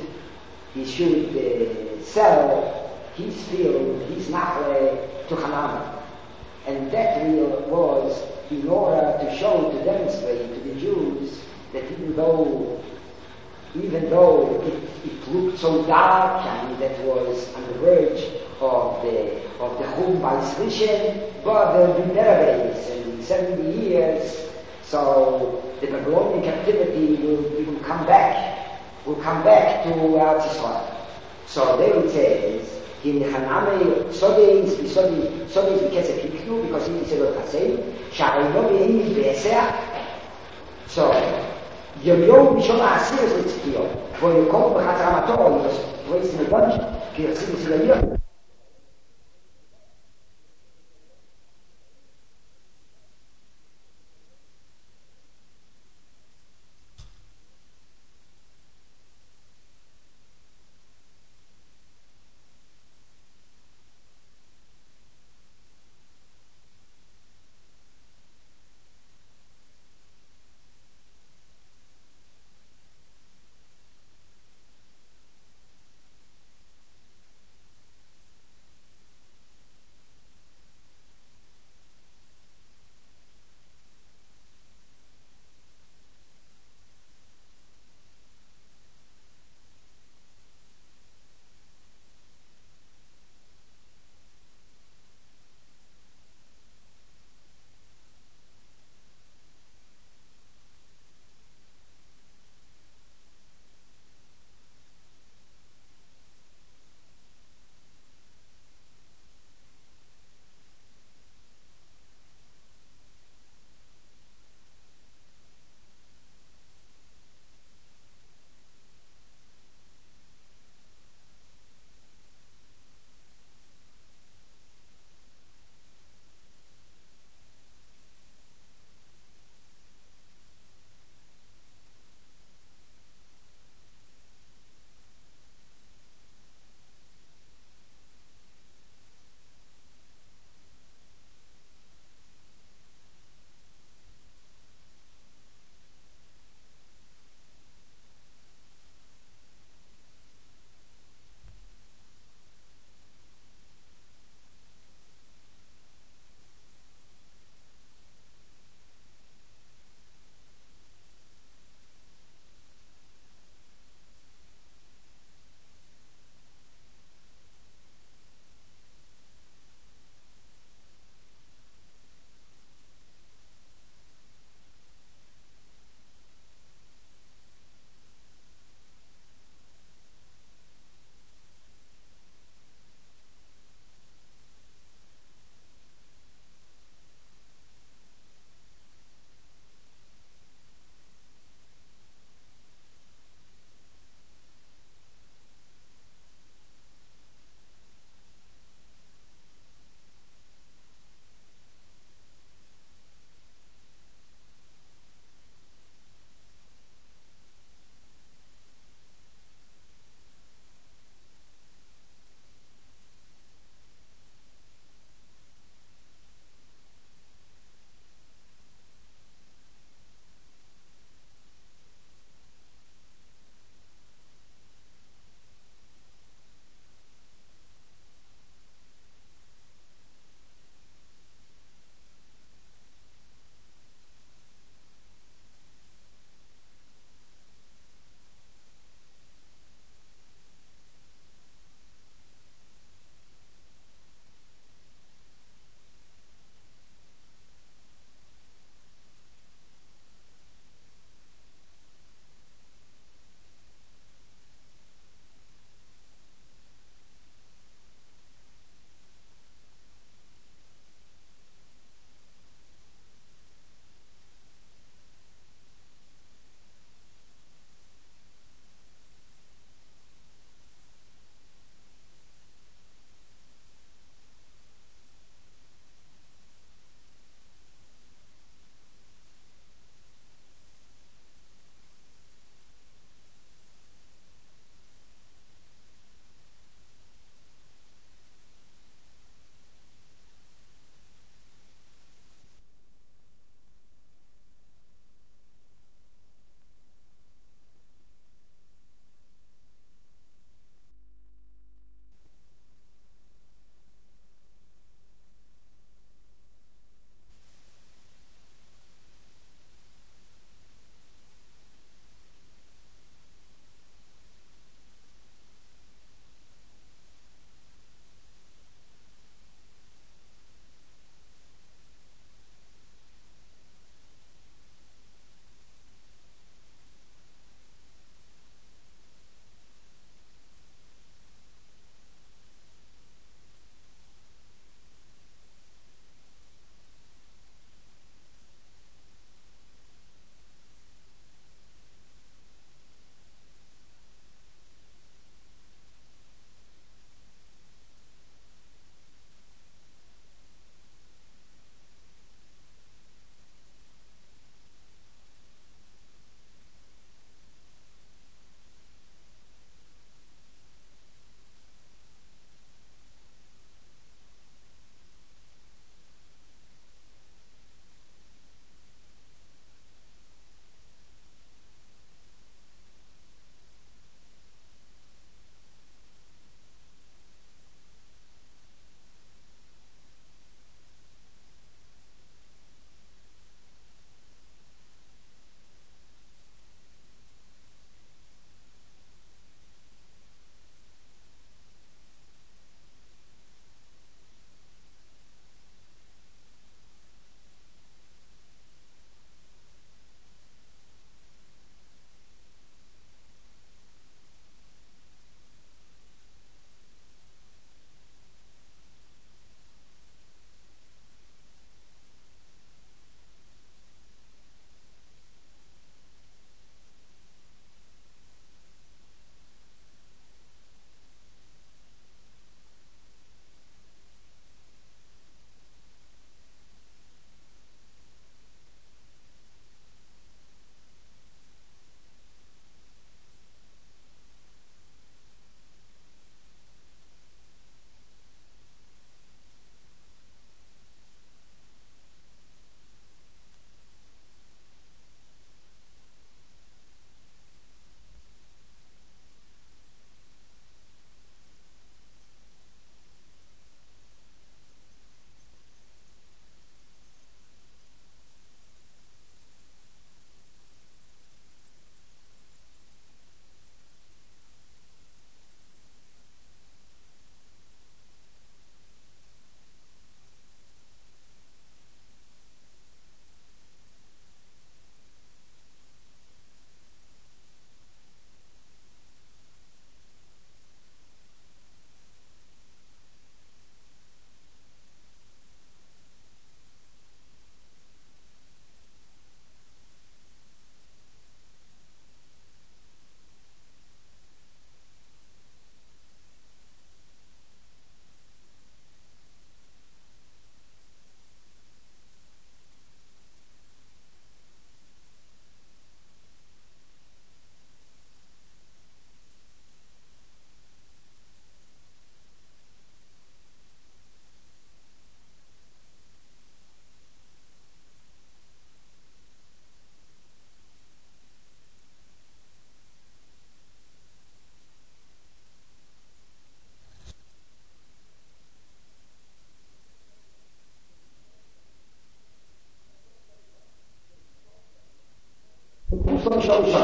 should sell his field, his nachle to Hanamel. And that was in order to show, to demonstrate to the Jews that even though it looked so dark and that was on the verge of the home by Srishen, but there will be better days, and in 70 years, so the Babylonian captivity will come back to Eretz Yisrael. So there it says, in Haname, Sodeis B'Kesef Hiknu, because he said what I say, Sha'ai no Be'eni Be'eseh. So, Yirmiyahu B'Shon HaAsir is Litzkiyo, for Yekov B'Chatz Ramato, he was raised in a bunch, כי יוצאים מסילאיות.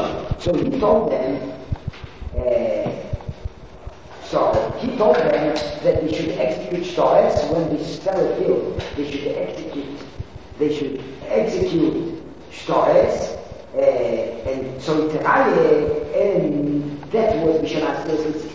Shom. So he told them that they should execute shores when they sell a field. They should execute shores, and so and that was Mishnah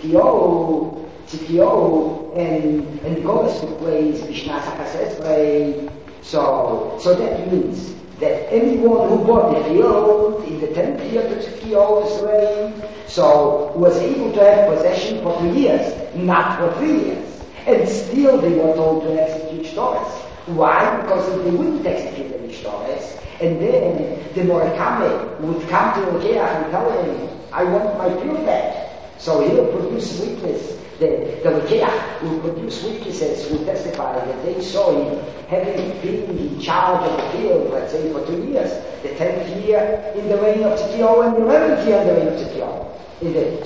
Tzidkiyahu, and the Golas took place Mishnah Sakasesrei. So that means that anyone who bought the field in the 10th year to Tzidkiyahu's reign, so was able to have possession for 2 years, not for 3 years. And still they were told to execute shores. Why? Because if they wouldn't execute any shores, and then the Morakame would come to Rokeach and tell him, I want my field back. So he'll produce witness. The Rokeach will produce witnesses who testify that they saw him having been in charge of the field, let's say, for 2 years. The 10th year in the reign of Tzidkiyahu and the 11th year in the reign of Tzidkiyahu.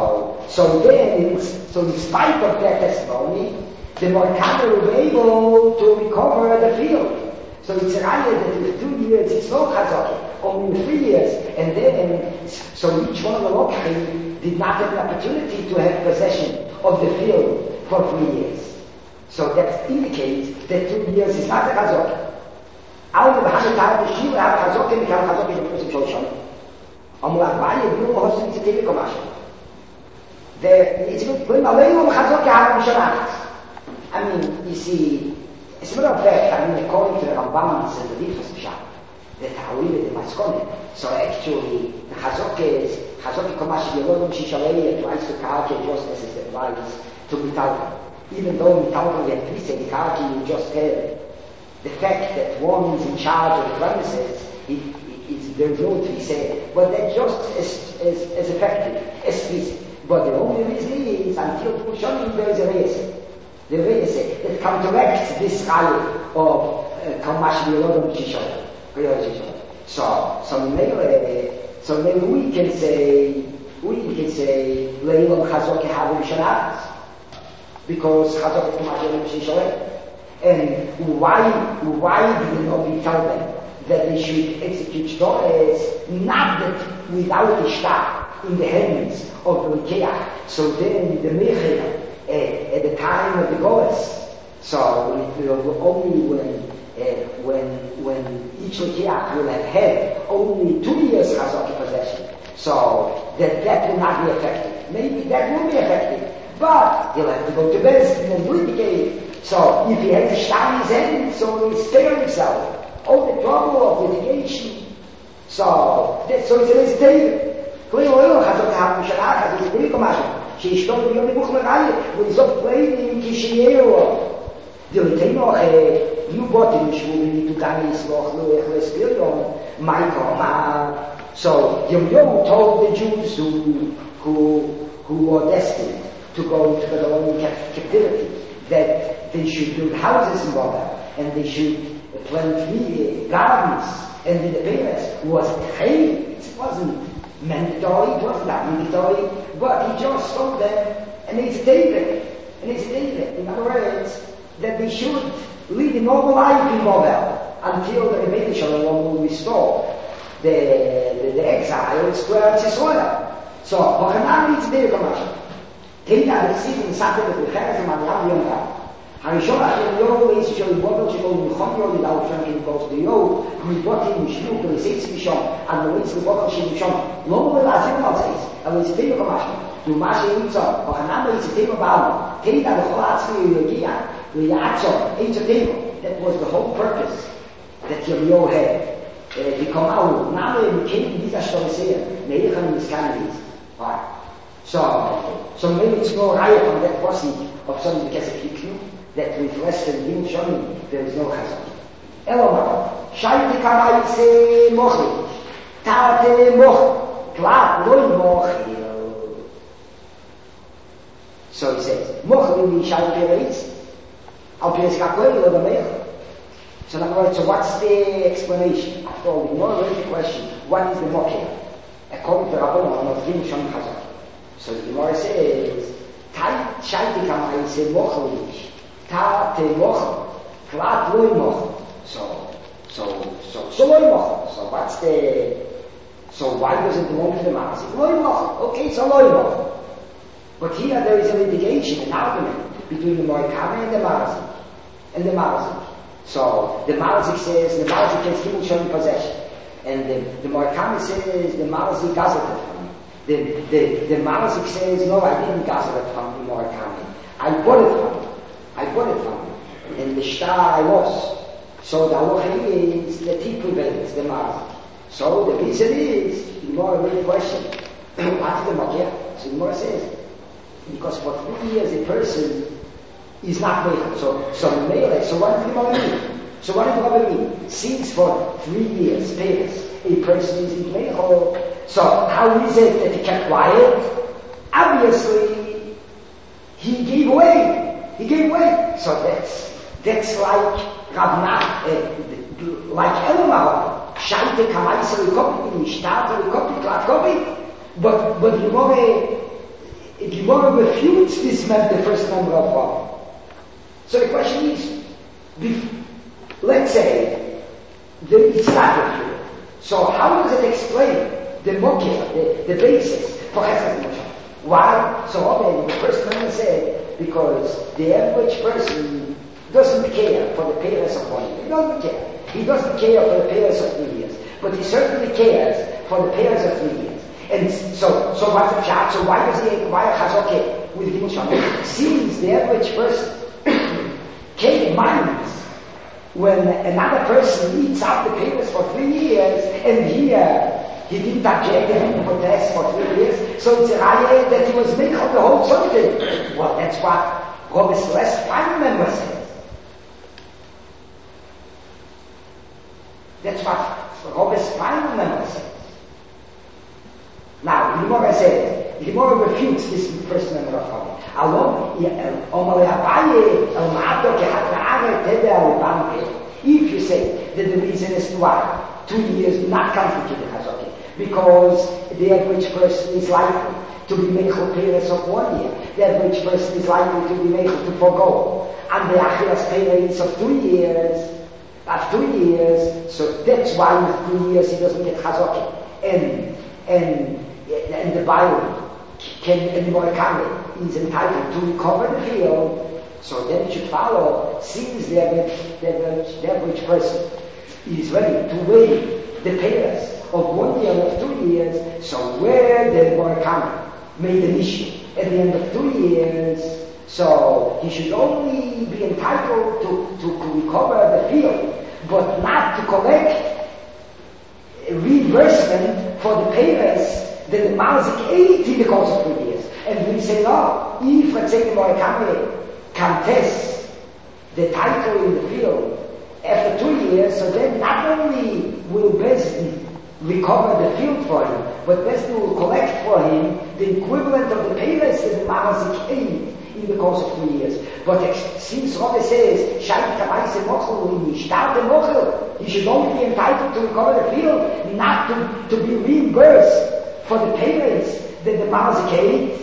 So in spite of their testimony, the Morakame will be able to recover the field. So it's a raya that with 2 years it's no chazaki, only 3 years, and then so each one of the Lokhim did not have an opportunity to have possession of the field for 3 years. So that indicates that 2 years is not a chazaki. All the B'Hashem the Shiva have chazaki, and chazaki is a person Shoshon. Amul Arba'i, you know, Hostin Tzidkiyahu Komash. It's going away from chazaki have Mishanach. I mean, you see, as a matter of fact, according to the Rambam and the Lichos Pshat, the Ta'awil, the Maskone, so actually, the Chazoki Komash Yelodom Shishalei advised to Karaki just as his advice to Mitalka. Even though Mitalka we had twisted the Karaki, you just had the fact that one is in charge of the premises, there's no to be said, but that's just as effective, as twisted. But the only reason is, until Pushonim, there is a reason. The way that counteracts this rally of Kamash Yelodom Shishon. So maybe we can say Leilom Chazoki Havim Shanat, because Chazoki Kamash Yelodom Shishon. And why did the Navi tell them that they should execute shores, not that without the shtar in the hands of the Rokeach? So then the Mechel at the time of the Golas, so it will only when each Rokeach will have had only 2 years Chazaki possession, so that will not be effective. Maybe that will be effective, but he'll have to go to Bezdin and litigate. So if he has a shtar in his hand, so he'll spare himself all the trouble of litigation. So it's a mistake. שישתום ביום נבוך מראי, ולזוף פלאים כשיהיו. דלתי נוח, יהיו בוטים שבורים תוגן לסלוח לו איך לספיריון, מה יקרה? So Yom told the Jews who were destined to go to the Babylonian captivity that they should build houses in Babel, and they should plant gardens, and the parents was chayv. It wasn't mandatory, it was not mandatory, but he just told them, and it's David. In other words, that they should lead a normal life in Babel until the Rebbeinu Shalom will restore the exiles to Eretz Yisrael. So, Hochanami it's David Kamash. Teina B'Chsidim Sate B'Cheres M'Adam Yom הראשון אחרי יום איז שבובל שבו מלחום יום לדאו שם כנקוס דיו מבוטים משלוק ולסייץ משום עד מועץ לבובל שמשום לא מובל לעזים על סייץ אבל יצטים כמשהו ומה שימצא וחנם יצטים הבאנו תהידה לכל עצמי יגיע ויעצור יצטים. That was the whole purpose that Yirmiyahu had. Die kommen auch Name im Kind dieser Story sehen Meichan Miskanis. So maybe it's no right on that person of something because of Hiknu that with Western Dim Shoni there is no chazak. Elomar, Shaiti Kamaitse Mochi, Tate Moch, Klat Loi Mochi. So he says, Moch will be Shaiti Reitz, Al Piris Kakwei Lo Damech. So in other words, so what's the explanation? After all, we know the question, what is the Moch here? According to Rabbanon of Dim Shoni Chazak. So the Gemara says, Shaiti Kamaitse Mochi. Ta te moch, klat loy moch. So loy moch. So So why does it belong to the Marzik? Loimoch. Okay, so Loimoch. But here there is a litigation, an argument between the Moikame and the Marzik. So the Marzik says, the Marzik gets Himmel shown in possession. And the Moikame says, the Marzik gazzled it from me. The Marzik says, no, I didn't gazzle it from the Moikame. I bought it from him. And the star I lost. So the halacha is that he prevails, the Marzik. So the reason is, the Gemara made a question. What's the Makeh? So the Gemara says, because for 3 years a person is not meichel. So what does the Gemara mean? So what does the Gemara mean? Since for 3 years, a person is in meichel, so how is it that he kept quiet? Obviously, he gave away. So that's like like Elamah. Shaite kamaisa likopit, nishtata likopit, klatkopit. But the Gemara refutes this the first member of Rav. So the question is, let's say it's not refuted. So how does it explain the mokeh, the basis for Chesed Moshe? Why? So the first member said, because the average person doesn't care for the payers of 1 year. He doesn't care. He doesn't care for the payers of 3 years. But he certainly cares for the payers of 3 years. And so what's the pshat? So why Chazokeh with Gimel Shana? Seems the average person minds when another person eats out the payers for 3 years, and here he didn't object, he didn't protest for 3 years, so it's a raya that he was making the whole subject. Well, that's what Robert Celeste final member says. That's what Robert's final member says. Now, the Gemara says, the Gemara refutes this first member of Chagim. If you say that the reason is why 2 years do not constitute the Chazokeh, because the average person is likely to be meichel periods of 1 year, the average person is likely to be meichel to forgo, and the achilas periods of 2 years, so that's why with 2 years he doesn't get Chazokeh. And the Bible and the Moikame is entitled to recover the field, so then it should follow, since the average person is ready to weigh the payers of 1 year and of 2 years, so where the Moikame made an issue at the end of 2 years, so he should only be entitled to recover the field, but not to collect reimbursement for the payers that the Marzik ate in the course of 3 years. And we say, no, if, let's say, the Moikame contests the title in the field after 2 years, so then not only will Bezdin recover the field for him, but Bezdin will collect for him the equivalent of the payments that the Marzik ate in the course of 3 years. But since Robert says, he should only be entitled to recover the field, not to be reimbursed for the payments that the Marzik ate.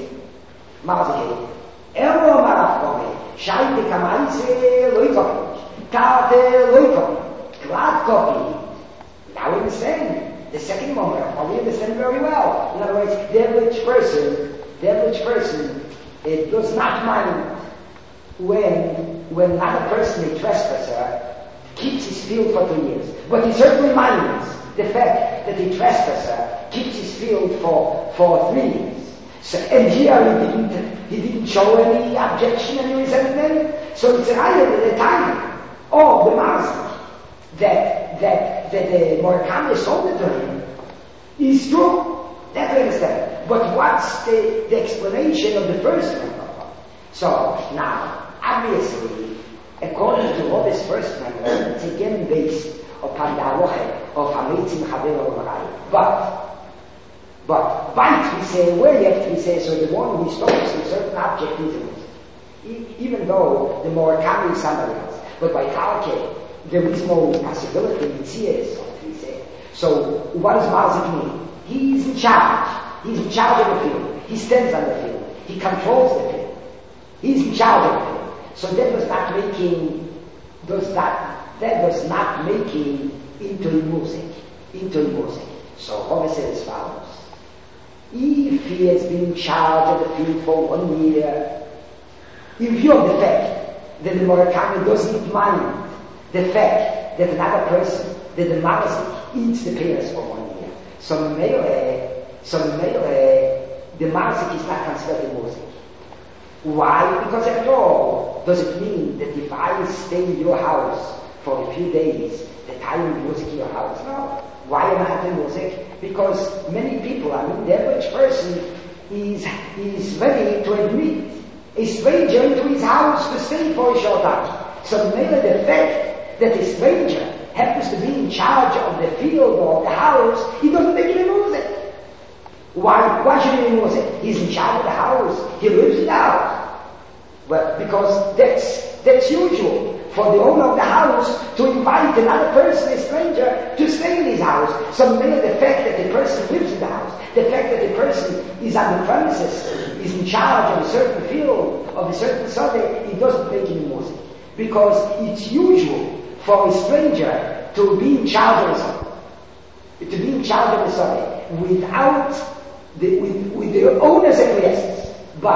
Elo Marafkome, Shaite Kamaise Loikopin, Tate Loikopin, Glad copy. Now we understand the second moment, we understand very well. In other words, the average person, it does not mind when another person, a trespasser, keeps his field for 2 years. But he certainly minds the fact that the trespasser keeps his field for 3 years. So, and here he didn't show any objection, any resentment. So it's right at the time of the Marzik that the Moikame sold it to him is true. That we understand. But what's the explanation of the first member? So now, obviously, according to what is first member, it's again based upon the halacha of Hamitzim Chavero L'Marai. But bite, we say, where yet we say, so the one who stops a certain object is even though the Moikame is somebody else. But by Talke, there is no possibility, it's here, so we say. So what does Marzik mean? He's in charge. He's in charge of the field. He stands on the field. He controls the field. He's in charge of the field. So that was not making into music. So Homer said as follows. If he has been in charge of the field for 1 year, in view of the fact that the Murakami doesn't mind the fact that another person, that the Marzik eats the pears for 1 year, so the Marzik is not transferred to Mosik. Why? Because after all, does it mean that if I stay in your house for a few days, that I will music in your house? No. Why am I having music? Because many people, the average person is ready to admit a stranger into his house to stay for a short time. So maybe the fact that a stranger happens to be in charge of the field or of the house, he doesn't make any music. Why should he do music? He's in charge of the house. He lives in the house. Well, because that's usual for the owner of the house to invite another person, a stranger, to stay in his house. So maybe the fact that the person lives in the house, the fact that the person is on the premises, is in charge of a certain field, of a certain Sunday, he doesn't make any music. Because it's usual for a stranger to be in charge of a Sunday, with the owner's acquiescence.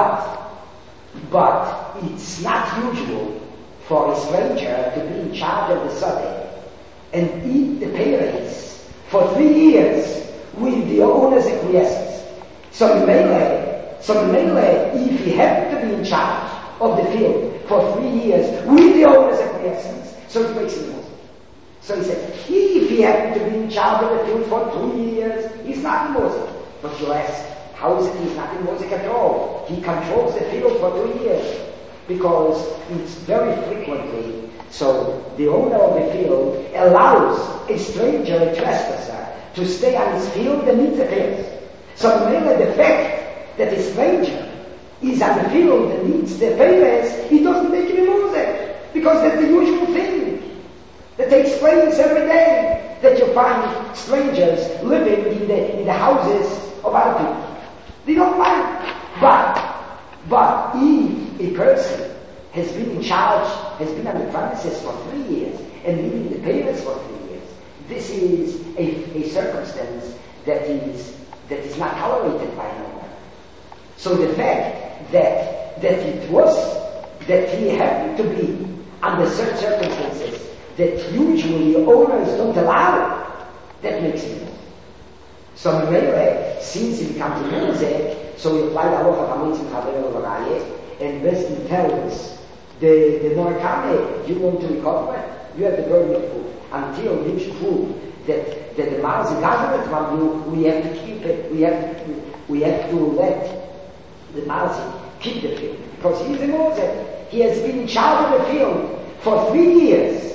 But it's not usual for a stranger to be in charge of the Sunday and eat the parents for 3 years with the owner's acquiescence. So Mele, if he happened to be in charge of the field for 3 years with the owner's acquiescence, so it makes him Muslim. So he said, if he happened to be in charge of the field for 2 years, he's not Muslim. But you ask, how is it he's not in Muslim at all? He controls the field for 2 years. Because it's very frequently, so the owner of the field allows a stranger, a trespasser, to stay on his field and eat the pears. So maybe the fact that a stranger is on the field and eats the pears, he doesn't make any music. Because that's the usual thing that takes place every day, that you find strangers living in the houses of other people. They don't mind. But if a person has been in charge, has been on the premises for 3 years, and leaving the parents for 3 years, this is a circumstance that is not tolerated by an owner. So the fact that he happened to be under certain circumstances that usually owners don't allow, that makes it. So since he becomes a music, so we apply the halacha of Hamitzim Chaver L'Rayeh, and Besdin tells the Murakami, you want to recover it? You have the burden of proof. Until you prove that the Marzik got it from you, we have to keep it. We have to let the Marzik keep the field, because he's a Moshe. He has been in charge of the field for 3 years,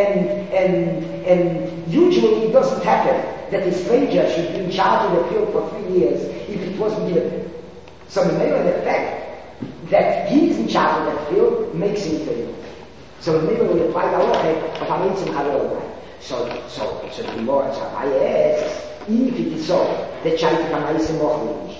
and usually it doesn't happen that a stranger should be in charge of the field for 3 years if it wasn't given. So the fact that he is in charge of that field makes him fail. So we apply the halacha of Hamitzim Chaver. So the Gemara asks, if it is so that Shaita Kamaisim Mochlish,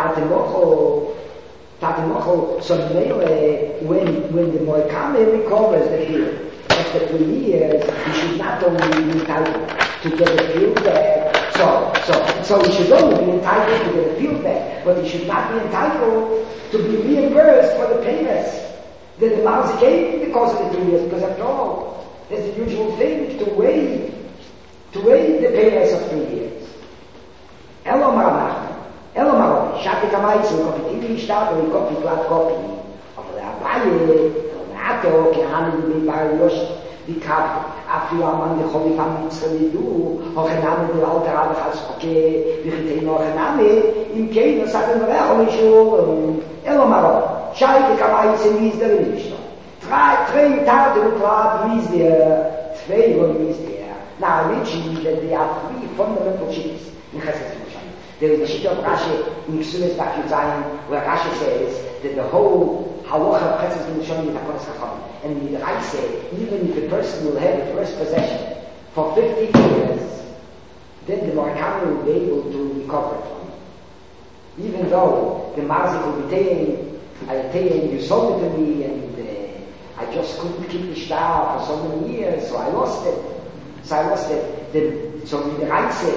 Tatemocho, so when the Murakami recovers the field after 3 years, he should not only be entitled to get the field back. So he should only be entitled to get the field back, but he should not be entitled to be reimbursed for the payments that the Marzik gave in the course of the 2 years, because after all, it's the usual thing to waive the payments of 3 years. Elo Maroni, Shati Kamaisu, Kopitini Shtato, Kopi Glat Kopi, of the Abaye, Nato, Kehanim, Bar Yosh, the Kap, אפילו אמן לחובי פעם מצטלידו, הוכנמי דלאל תראה וחסוקי, וכתינו הוכנמי, אם כן נוספים בריח או מישהו, אלו מרון, שייטי כמה יצא מיזדר ומישהו. Three Tage klar, wie ist der, 2 und wie ist der. Now I mentioned that there are 3 fundamental shifts in Chesed Moshe. There is the shift of Rashi in Ksumis Daf Yud, where Rashi says that the whole halacha of Chesed Moshe is Hakonas Chacham. And the Rai say, even if a person will have the first possession for 50 years, then the Murakami will be able to recover it from it. Even though the Marzik will be saying, you sold it to me, and I just couldn't keep the star for so many years, so I lost it. So the Rai said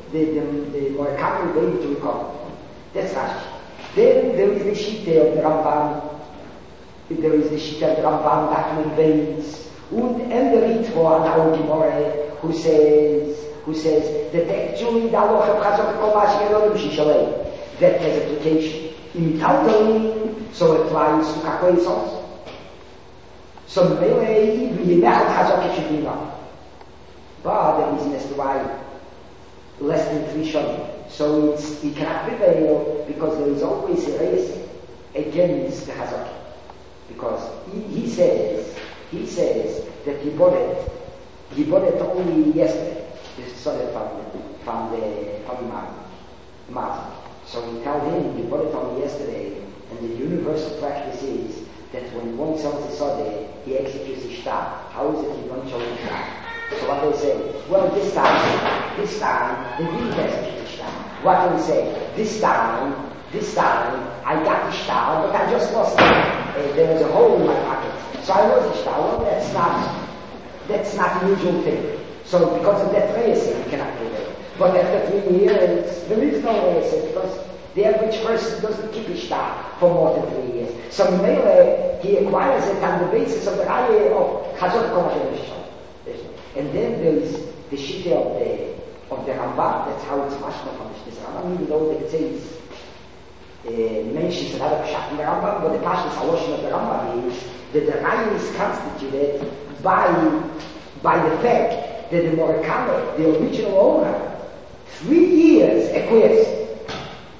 the Murakami way to recover. That's Rashi. Then there is the Shita of the Ramban. There is the Shita of the Ramban, Dachman Beitz, and the Ritvo and our Gemara, who says that actually the halacha of Chazak Kol Mashi Elohim Shishalei, that has application in Talmud, so it applies to Kakoy Sons. So Mele, even Yemechad Chazak should be enough. But the reason as to why less than 3 Shonim. So he cannot prevail because there is always a race against the Chazak. Because he says that he bought it only yesterday. This is from the Mazik. So we tell him he bought it only yesterday, and the universal practice is that when one sells a sode, he executes a shtar. How is it he don't show a shtar? So what they say? Well, this time, they didn't execute the shtar. What do we say? This time, I got the shtar, but I just lost it. There was a hole in my pocket. So I lost the shtar. Well, that's not the usual thing. So because of that reason, we cannot prevail. But after 3 years, there is no reason, because the average person doesn't keep his shtar for more than 3 years. So Mele, he acquires it on the basis of the Raya of Chazot Kol Hashem. And then there is the Shita of the Rambam. That's how it's mashma from this Rambam. Even though that it says mentions another Pshat in the Rambam, but the Pashas Haloshin of the Rambam is that the Raya is constituted by the fact that the Murakami, the original owner, 3 years acquiesced.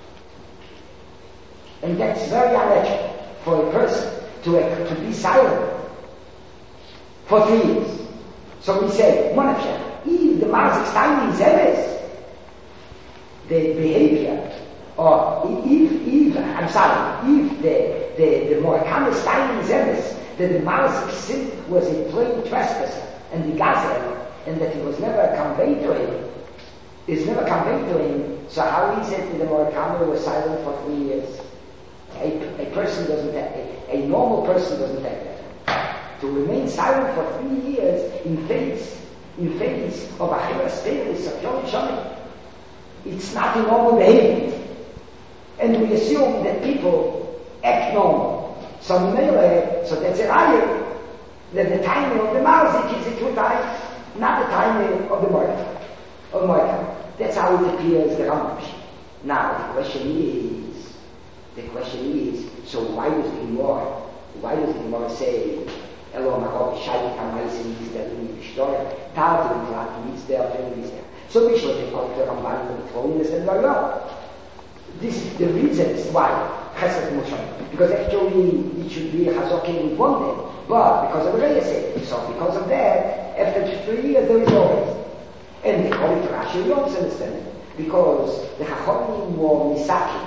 And that's very unnatural for a person to be silent for 3 years. So we say, one of them, if the Mazik Stein is Emes, the behavior, or if the Murakami Stein is Emes, that the Mazik sin was a plain trespasser, and the Gazel, and that it was never conveyed to him, so how is it that the Murakami was silent for 3 years? A person doesn't have, a normal person doesn't have that. To remain silent for 3 years in face of a higher status of Yom Shani, it's not a normal behavior. And we assume that people act normal. So that's a raya, that the timing of the Mazik is a true time, not the timing of the Murakami. That's how it appears the Rambam. Now the question is, so why does the Gemara say Elo Marov Shayit HaMaisim Yizder Yishtor Tati V'Tlat Yizder Yizder? So we should have called the Ramban and the Tvolinus and this is the reasons why Chesed Mushon, because actually it should be Chazokim with one day, but because of the Reyeseh. So because of that, after 3 years there is always. And they call it Rashi, we also understand it, because the Chachomim were Misaki.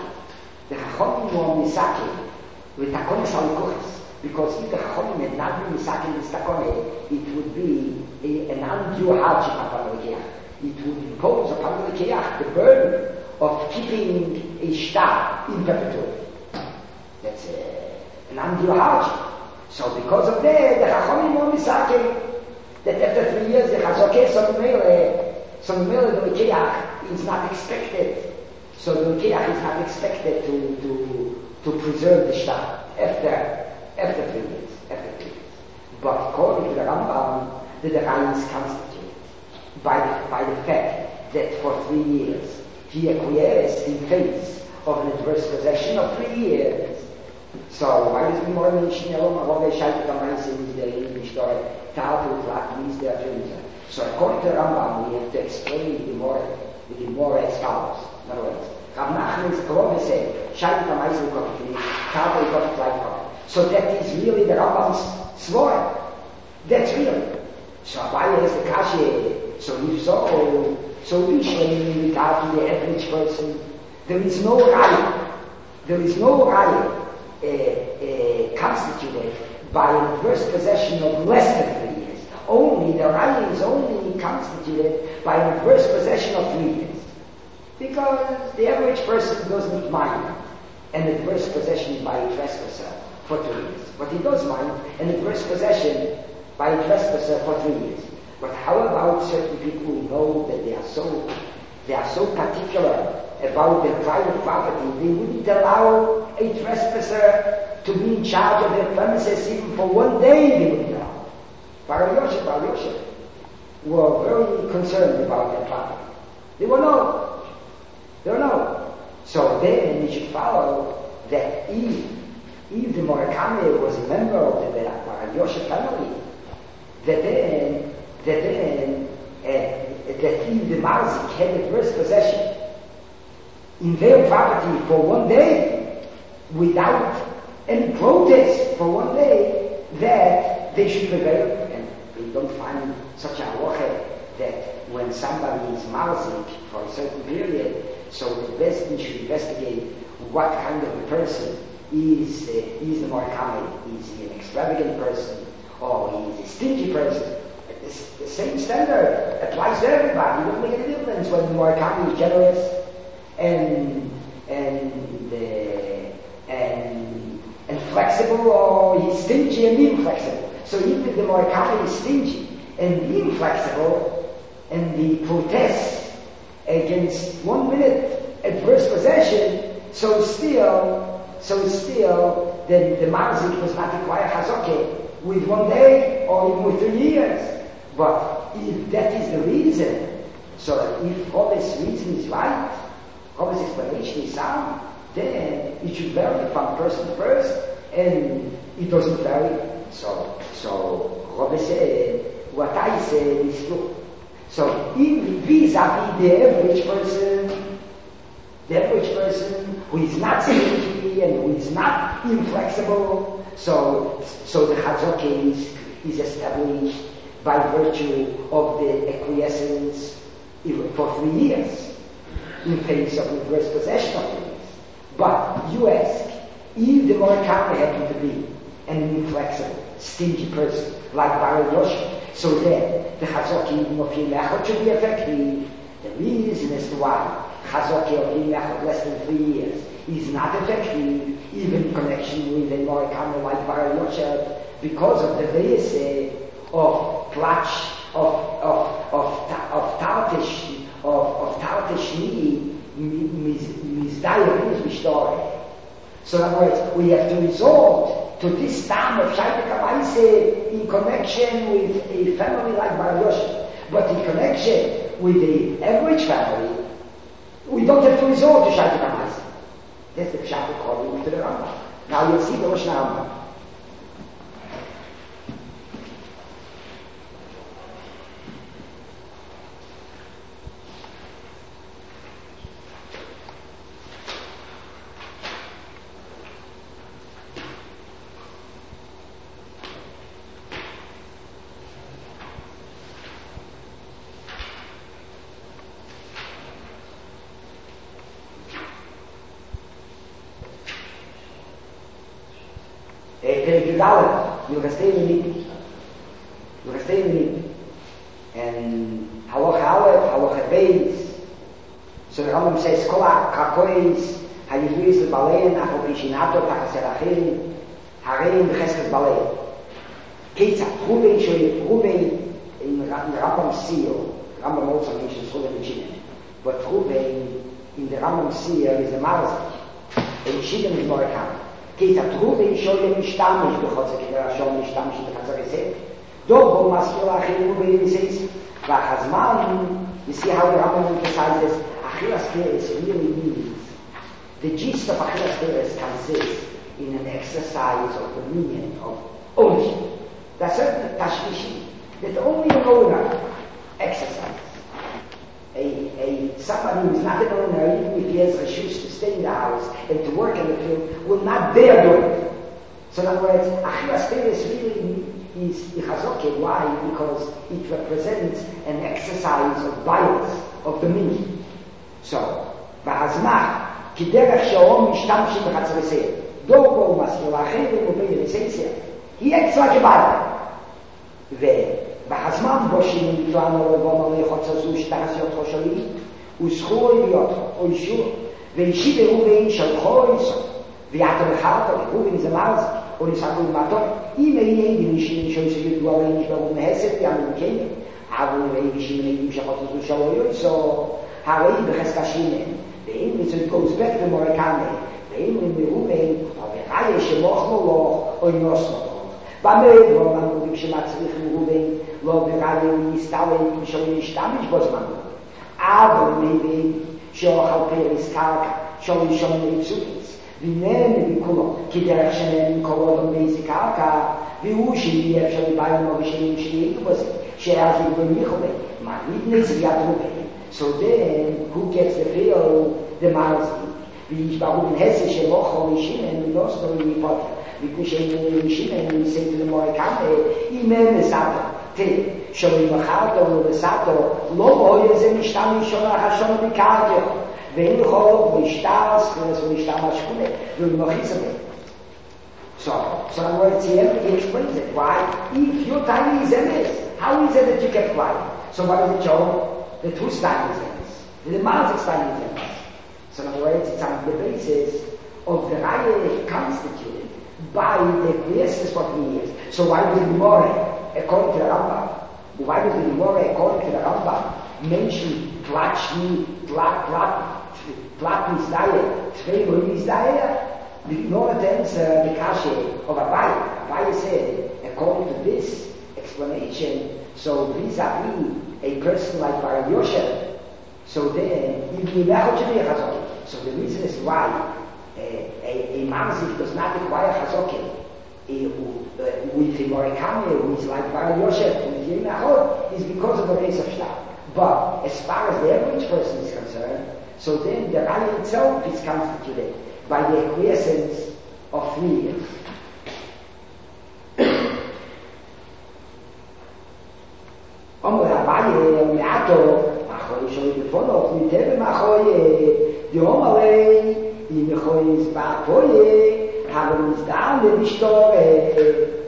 With Takonis Halikuchas. Because if the Chachomim had not been Misaki with Takonis, it would be an undue hardship upon the Lekeach. It would impose upon the Lekeach the burden of keeping a shtar in perpetuity. That's an undue hardship. So because of that, the Chachomim were Misaki. That after 3 years, the Chazokeh, some Mele, the Lekeach is not expected. So the Lekeach is not expected to preserve the shtar after 3 years. But according to the Rambam, the Raya is constituted by the fact that for 3 years he acquiesced in face of an adverse possession of 3 years. So why does the Gemara mention So according to the Rambam, we have to explain the Gemara as follows. In other words, Rav Nachman is going to say, so that is really the Rambam's svara. That's real. So Abaye has the kasha. So if so usually in regard to the average person, there is no raya. Constituted by an adverse possession of less than 3 years. Only the raya is only constituted by an adverse possession of 3 years. Because the average person doesn't mind an adverse possession by a trespasser for 2 years. But he does mind an adverse possession by a trespasser for 3 years. But how about certain people who know that they are so They are so particular about their private property, they wouldn't allow a trespasser to be in charge of their premises even for one day. They wouldn't allow. Bar Yosef were very concerned about their property. They were no. So then you should follow that if the Murakami was a member of the Bar Yosef family, that if the Marzik had the first possession in their property for one day, without any protest for one day, that they should prevail. And we don't find such a halacha that when somebody is Marzik for a certain period, so the best thing should investigate what kind of a person is the Murakami. Is he an extravagant person, or he is a stingy person? The same standard applies to everybody. It doesn't make any difference when the Murakami is generous and flexible, or he's stingy and inflexible. So even if the Murakami is stingy and inflexible, and he protests against 1 minute adverse possession, so still then the Marzik does not require Chazokeh with 1 day or even with 3 years. But if that is the reason, so if Rabbi's reason is right, Rabbi's explanation is sound, then it should vary from person to person, and it doesn't vary. So Rabbi said, what I said is true. So in vis-a-vis the average person who is not stingy and who is not inflexible, so the Chazokeh is established by virtue of the acquiescence for 3 years in face of reverse possession of things. But you ask, if the Murakami happened to be an inflexible, stingy person like Bar Yosef, so then the Chazokeh of Yimechot should be effective. The reason as to why Chazokeh of Yimechot less than 3 years is not effective, even in connection with a Murakami like Bar Yosef, because of the Ve'eseh of Plach, of Tarteshni, Mizdayah, Mishtore. So in other words, we have to resort to this time of Shaita Kamaise in connection with a family like Bar Yosef. But in connection with the average family, we don't have to resort to Shaita Kamaise. That's the Pshat according to the Rambam. Now you'll see the Rosh Rambam. You can stay in it. And Halacha Aleph, Halacha Beis. So the Rambam says, Kol HaKakois, HaYivris L'Balein, Acho Pishinato, Tachas Erachim, Hareim B'Cheskas Balein. Ketzat, Ruben in Rambam Seal, Rambam also mentions Ruben in Shimon, but Ruben in the Rambam Seal is a Marzik, and Shimon is Murakami. Ketzat Ruben shoyem mishtamish b'chotzer k'der Hashem mishtamish b'chotzer esek. Dobo maskil achil Ruben says, v'chazman, you see how the Rambam emphasizes, Achilas Keres really means, the gist of Achilas Keres consists in an exercise of dominion, of ownership. That's certain tashmishi that only an owner exercises. Somebody who is not an owner, even if he has reshus to stay in the house and to work in the field, will not dare do it. So in other words, Achilas Keres really is Chazokeh. Why? Because it represents an exercise of violence, of dominion. So, V'hazmach, ki derech she'om mishtamshim b'chatzar eseh, dobo u'maskil ha'achim u'bein eseseh, he acts like a violent. ובחזמן בו שנתרנו לבוא מלאכות זו שתעשיות חושלי וזכוי ביותו או אישור ואישי ברובן שלחו איסו ויעתו בחרתו ברובן זה מרז או נסעדו במתו אם אינם בנישים שידוע עליהם ברובן הסת יעמדו כן אבל אם אישים נעים שחוט זו שלו איסו Harei b'cheskashinen. So it goes back to Morekane. Ve'im Reuven, Averaya shemochlo loch, or yoslo loch. B'amei lo mangudim shematzrich Reuven, lo Averaya yistalem, shom yishtamish bozman. Aber maybe sheochal peris karka, shom yishom yitzukis. V'nen v'kulo, ki derech shenem kolodom beisi karka, v'hu she'yeh shom yibayim o v'shenim she'yitu bozim, she'azik b'michove, ma'vidnes v'yad Reuven. So then, who gets the field? The Marzi. Wie ich warum in hessische Woche Schienen und das noch in die Potter. Wie Schienen, say to the Morekane, Imem Sato, Te, schon im Machato und Sato, Lobo, ihr seid nicht da, schon nach schon die Karte. Wenn du ho, wo ich da, so nicht da mal schule, du noch ist So I'm going to see he explains it. Why? If your time is MS, how is it that you get quiet? So what is it, Joe? The two time is MS. The Marzi time is MS. So in other words, it's on the basis of the Reihe constituted by the Kriyasis for 3 years. So why does the Gemara, according to the Rambam, why does the Gemara, according to the Rambam, mention Platni Zdaye, Tvei Zdaye? The Gemara tells the Kashe of Abaye. Abaye said, according to this explanation, so vis-a-vis a person like Bar Yosef, so then, so the reason is why a Mamzik does not require Chazoke with a Morekane who is like Bar Yosef with Yemachot is because of the race of Shtar. But as far as the average person is concerned, so then the Raya itself is constituted by the acquiescence of 3 years. Show the follow with every Machoye, the Omale, in the Hoy's Bapoye, having is down the Bishore,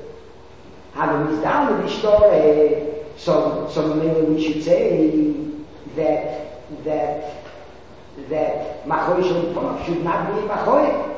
so maybe we should say that Machoye should not be Machoye.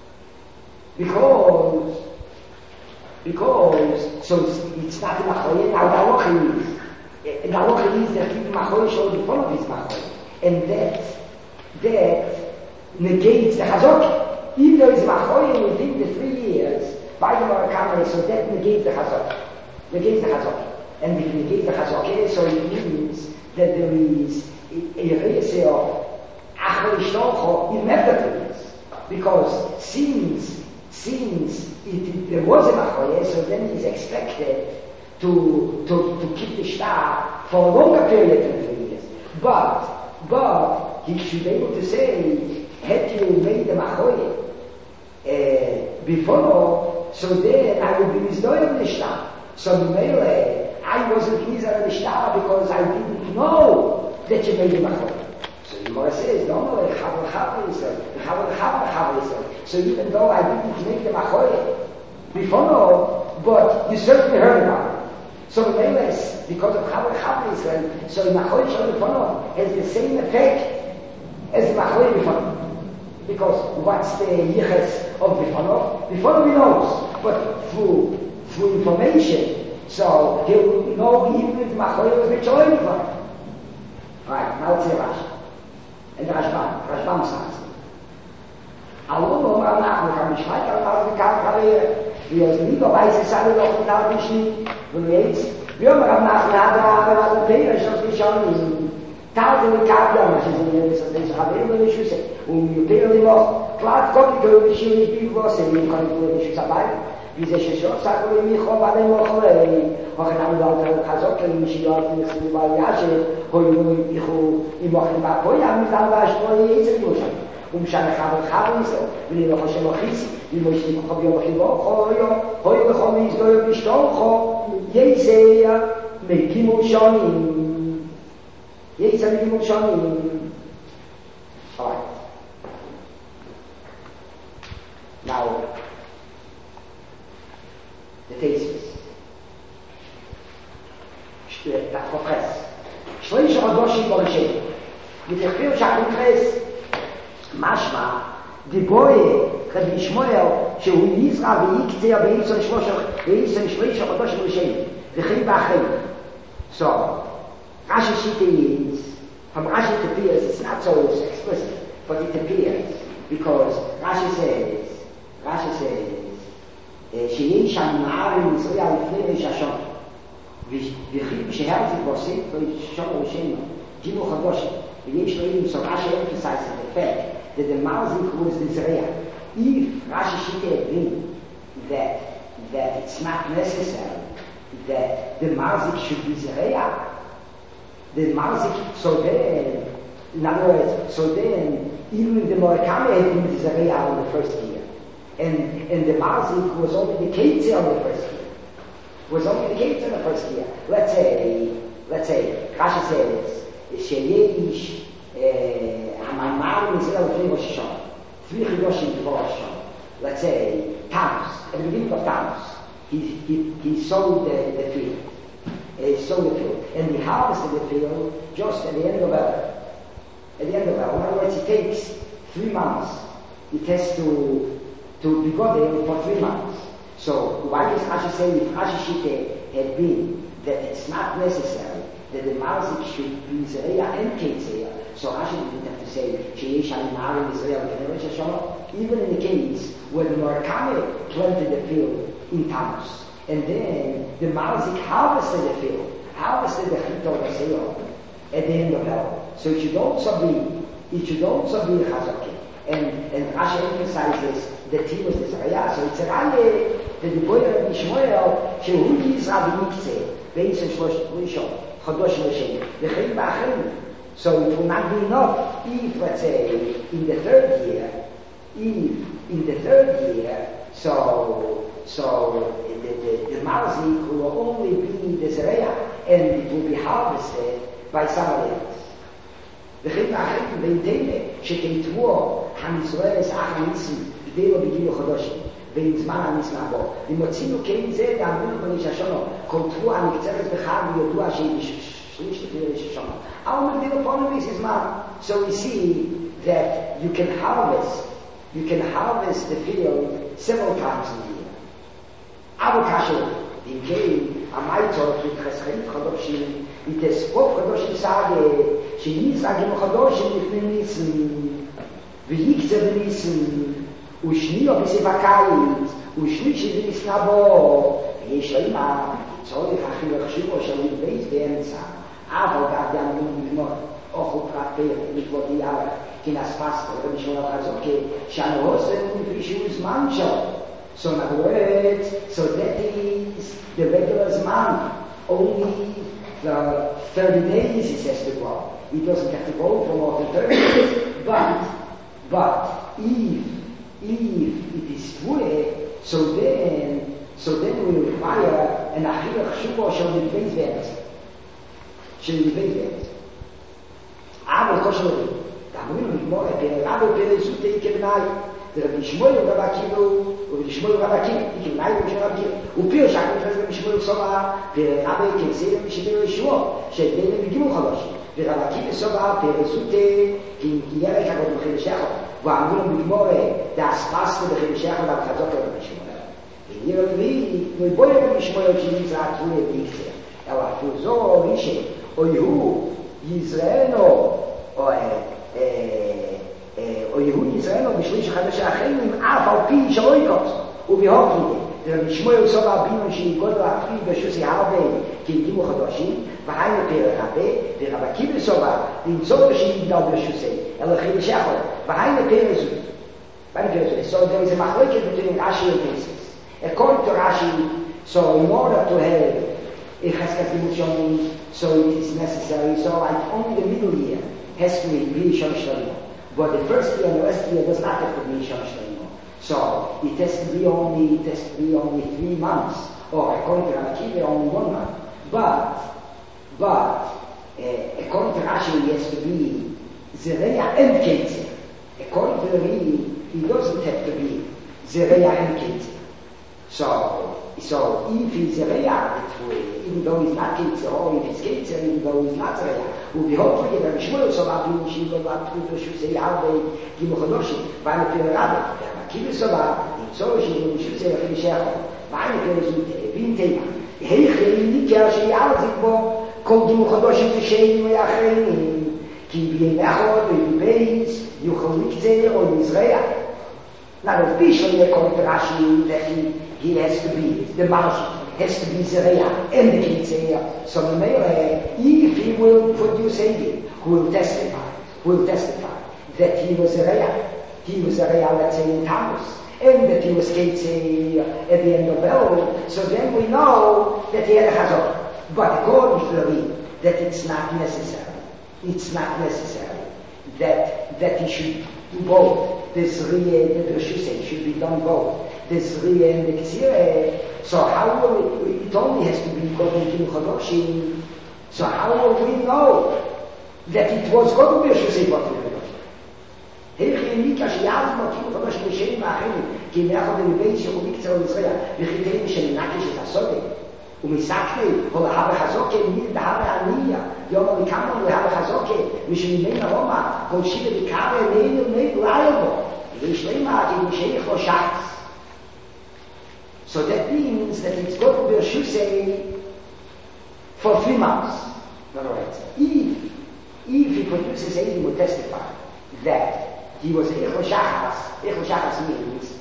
Because so it's not a Machoye, now the Halacha is. And Halacha is that people Machoye should be follow his Machoye. And that negates the Chazok. Even though it's Machoye within the 3 years, by the Morekane, so that negates the Chazok. And if it negates the Chazok, so it means that there is a reise of Achel Ishtocho in Mefdatilis. Because since there was a Machoye, so then it is expected to keep the shtar for a longer period than 3 years. But he should be able to say, had you made the Machoye before, so then I would be misdoyed the shtar. So I wasn't Nizar the shtar because I didn't know that you made the Machoye. So the Gemara says, no, so even though I didn't make the Machoye before, but you certainly heard about it. So the Meles, because of Chavar Israel, so the Machoye Shal B'Fono has the same effect as the Machoye B'Fono. Because what's the Yiches of B'Fono? B'Fono he knows, but through information, so he'll know even if the Machoye was B'Choye B'Fono. Right, now let's see Rashi. And Rashbam says, Allo Omar Nachman, kann mich weiter auf die Karriere. Wie aus lieber weiß es alle noch und darf ich nicht. Und jetzt, wir haben am Nachmittag aber Peter schon geschaut. Tage mit Karriere, das ist das habe ich nicht Schüsse. Und Peter noch klar kommt die Schüsse nicht was in kann ich nicht dabei. Wie sie schon sagt, wir mich aber noch auch dann da Hazok in Schiat in Sibaliache, ich mache mal vorher mit dann war ich jetzt nicht. ومشان خبر ولی به خاطر مخیس این مشتی خوابی های بخوامیز داره بیشتر خواب یه میگیموشانی alright now the thesis that compress شويش عدوشي برشي يتخبير شعب compress משמע, דיבויה, רבי שמואל, שהוא יזרע ויקצה ואיסון שלושה חודשים ראשונים, וכן באחרים. So, Rashi Shita is From Rashi it appears, it's not so explicit, but it appears, because Rashi says, שיש שם נערים ישראל לפני ראש השונה, וכי שהרצית ועושה ראשון ראשינו, גיבו חדושים, ויש לו איום, so Rashi emphasizes the fact that the Malzik was the Zeraya. If Rashi Shita had been that it's not necessary that the Malzik should be Zeraya, the Malzik, so then, in other words, so then, even the Morakame had been the Zeraya in the first year, and the Malzik was only the Keitze on the first year. Was only the Keitze on the first year. Let's say, Rashi says, Sheyesh, Hamaymarim Israel Lefnei Rosh Hashanah. 3 Chidoshim before Rosh Hashanah. Let's say, Tammuz, at the beginning of Tammuz, he sowed the field. He sowed the field. And he harvested the field just at the end of Elul. At the end of Elul. In other words, it takes 3 months. It has to be got there for 3 months. So why does Rashi say if Rashi Shita had been that it's not necessary that the Malzik should be Zeraya and Keitzeya, so Rashi didn't have to say Sheyesh Ha'imarim Israel Lefnei Rosh Hashanah, even in the case where the Morakame planted the field in Tammuz, and then the Malzik harvested the field, harvested the Chitol Haseo at the end of Elul. So it should also be Chazaki. And Rashi emphasizes that he was the Zeraya. So it's a Raya that the boy of Yishmael, Shehu Yisrael V'Niktzeh, Beis Shlosh Rishon, Chodosh L'Shem, V'Chein B'Achim. So it will not be enough if, let's say, in the third year, so the Malzik will only be the Zeraya, and it will be harvested by somebody else. וכן מאחרים בידימה שכתבו המצווה סעך הניסים כדי לא בגיל חודשים בין זמן הניסים הבא ומוצינו כן זה דאמרו בראש השונה כתבו המקצרת בחג וידוע שליש לפני ראש השונה אבל מגדיל upon this is man. So we see that you can harvest the field several times in the year. אבל כאשר אם כן המייטות מתחסכים חודשים it is spoke Chodoshim Sage, Sheyitzag im Chodoshim Lifnei Nisim, V'yikze B'Nisim, U'shniyo B'Sivakayit, U'shlishi B'Nisim Abo, V'yesh La'ima, Tzorich Achilach Shiro Shalim Beis Be'emtza, Aval Gad Yamim B'Mot, Ochu Prat Peir, Mikvot Yara, Kinas Pastor, Rabbi Shmuel Chazoke, Shanu Hosem, V'Shu Zman Shal. So in other words, so that is the regular Zman, only the 30 days he says to go. He doesn't have to go for more than 30 days. But if it is true, so then we require an achilach shubo shall be based there. Aber kosher. Da müssen wir more per zute iknai. Der Bishmoy und Rabakilu, und Bishmoy Rabakilu, ich in Nein und Rabakilu. Und Pio sagt, dass der Bishmoy Soba, der Rabbi Kensei und Bishmoy Yeshua, שדיינים בגימו חדשים. ורבקים בסובה פרסותי, כי ירק הגוד בחדשךו, ואמרו לו בגמורה, דאספסטו בחדשךו, והבחזוק לו במשמורה. ונראה לי, בואי במשמורה שנמצא תרועה ביקצר. אלא פוזו רישי, או יהוא יזרענו, או יהוד ישראלו בשליש החדש האחרים אף על פי שלא יקוץ ובהוקי דרבי שמואל סובה אבינו שיגוד להפריד בשוסי הרבה כי הגימו חדשים והיינו פרק הרבה ורבקים בסובה למצוא שיגדל בשוסי אלא חידש יכול והיינו פרק זו so there is a machlokes between Rashi and Tosfos. According to Rashi, so in order to have a cheskas dimushoni, so it is necessary, so like only the middle year has to be Rishon Shlomo. But the first year and the last year does not have to be Rishon Shlomo. So it has to be only 3 months, or according to Rashi, only 1 month. But according to Rashi, it has to be Zereya and Keitzer. According to the Rebbe, it doesn't have to be Zereya and Keitzer. So if he's Zereya, even though he's not Keitzer, or if he's Keitzer, even though he's not Zereya, will be hopefully that Shmuel so that you should go back to the Shusei Alvei, Gimu Chodoshim, Vayne Pir Rabbe, Kivu so that, so she will Shusei Achim Shecho, Vayne Pir Zute, Vin Tema, Heiche, Nikia, Shei Alzik Bo, Kol Gimu Chodoshim, Shei, Yachrein, כי בימחוד ובבייס יוכל לקצה או יזרע. Now officially according to Rashi that he has to be, the Malchut has to be Zereya and the Kitzea. So if he will produce Edim, who will testify that he was Zereya, let's say in Tammuz, and that he was Kitzea at the end of Elul, so then we know that he had a Chazor. But according to the Rebbe, that it's not necessary that he should do both. This Zriya and the Rishusei should be done both. This Zriya and the Ktsira. So how will it only has to be according to Chodoshim. So how will we know that it was going to be Rishusei Botri? Hilchi Mika Shiyaz Botri Chodoshim Misherim Achim Ki Meachod Rebbein Shechum Miktzah Yisrael V'chiteim Sheminakish Et HaSodeh ומשקני, או להבה חזוקה, מי להבה עניה, יום המקמנו להבה חזוקה, משמימי הרומא, כל שיבה בקרה, נהנה לא בו, ויש למה, כי משייך לו שחץ. So that means that it's got to be a Shusei for 3 months. In other words, if he produces Edim, he will testify that he was Echo Shachas means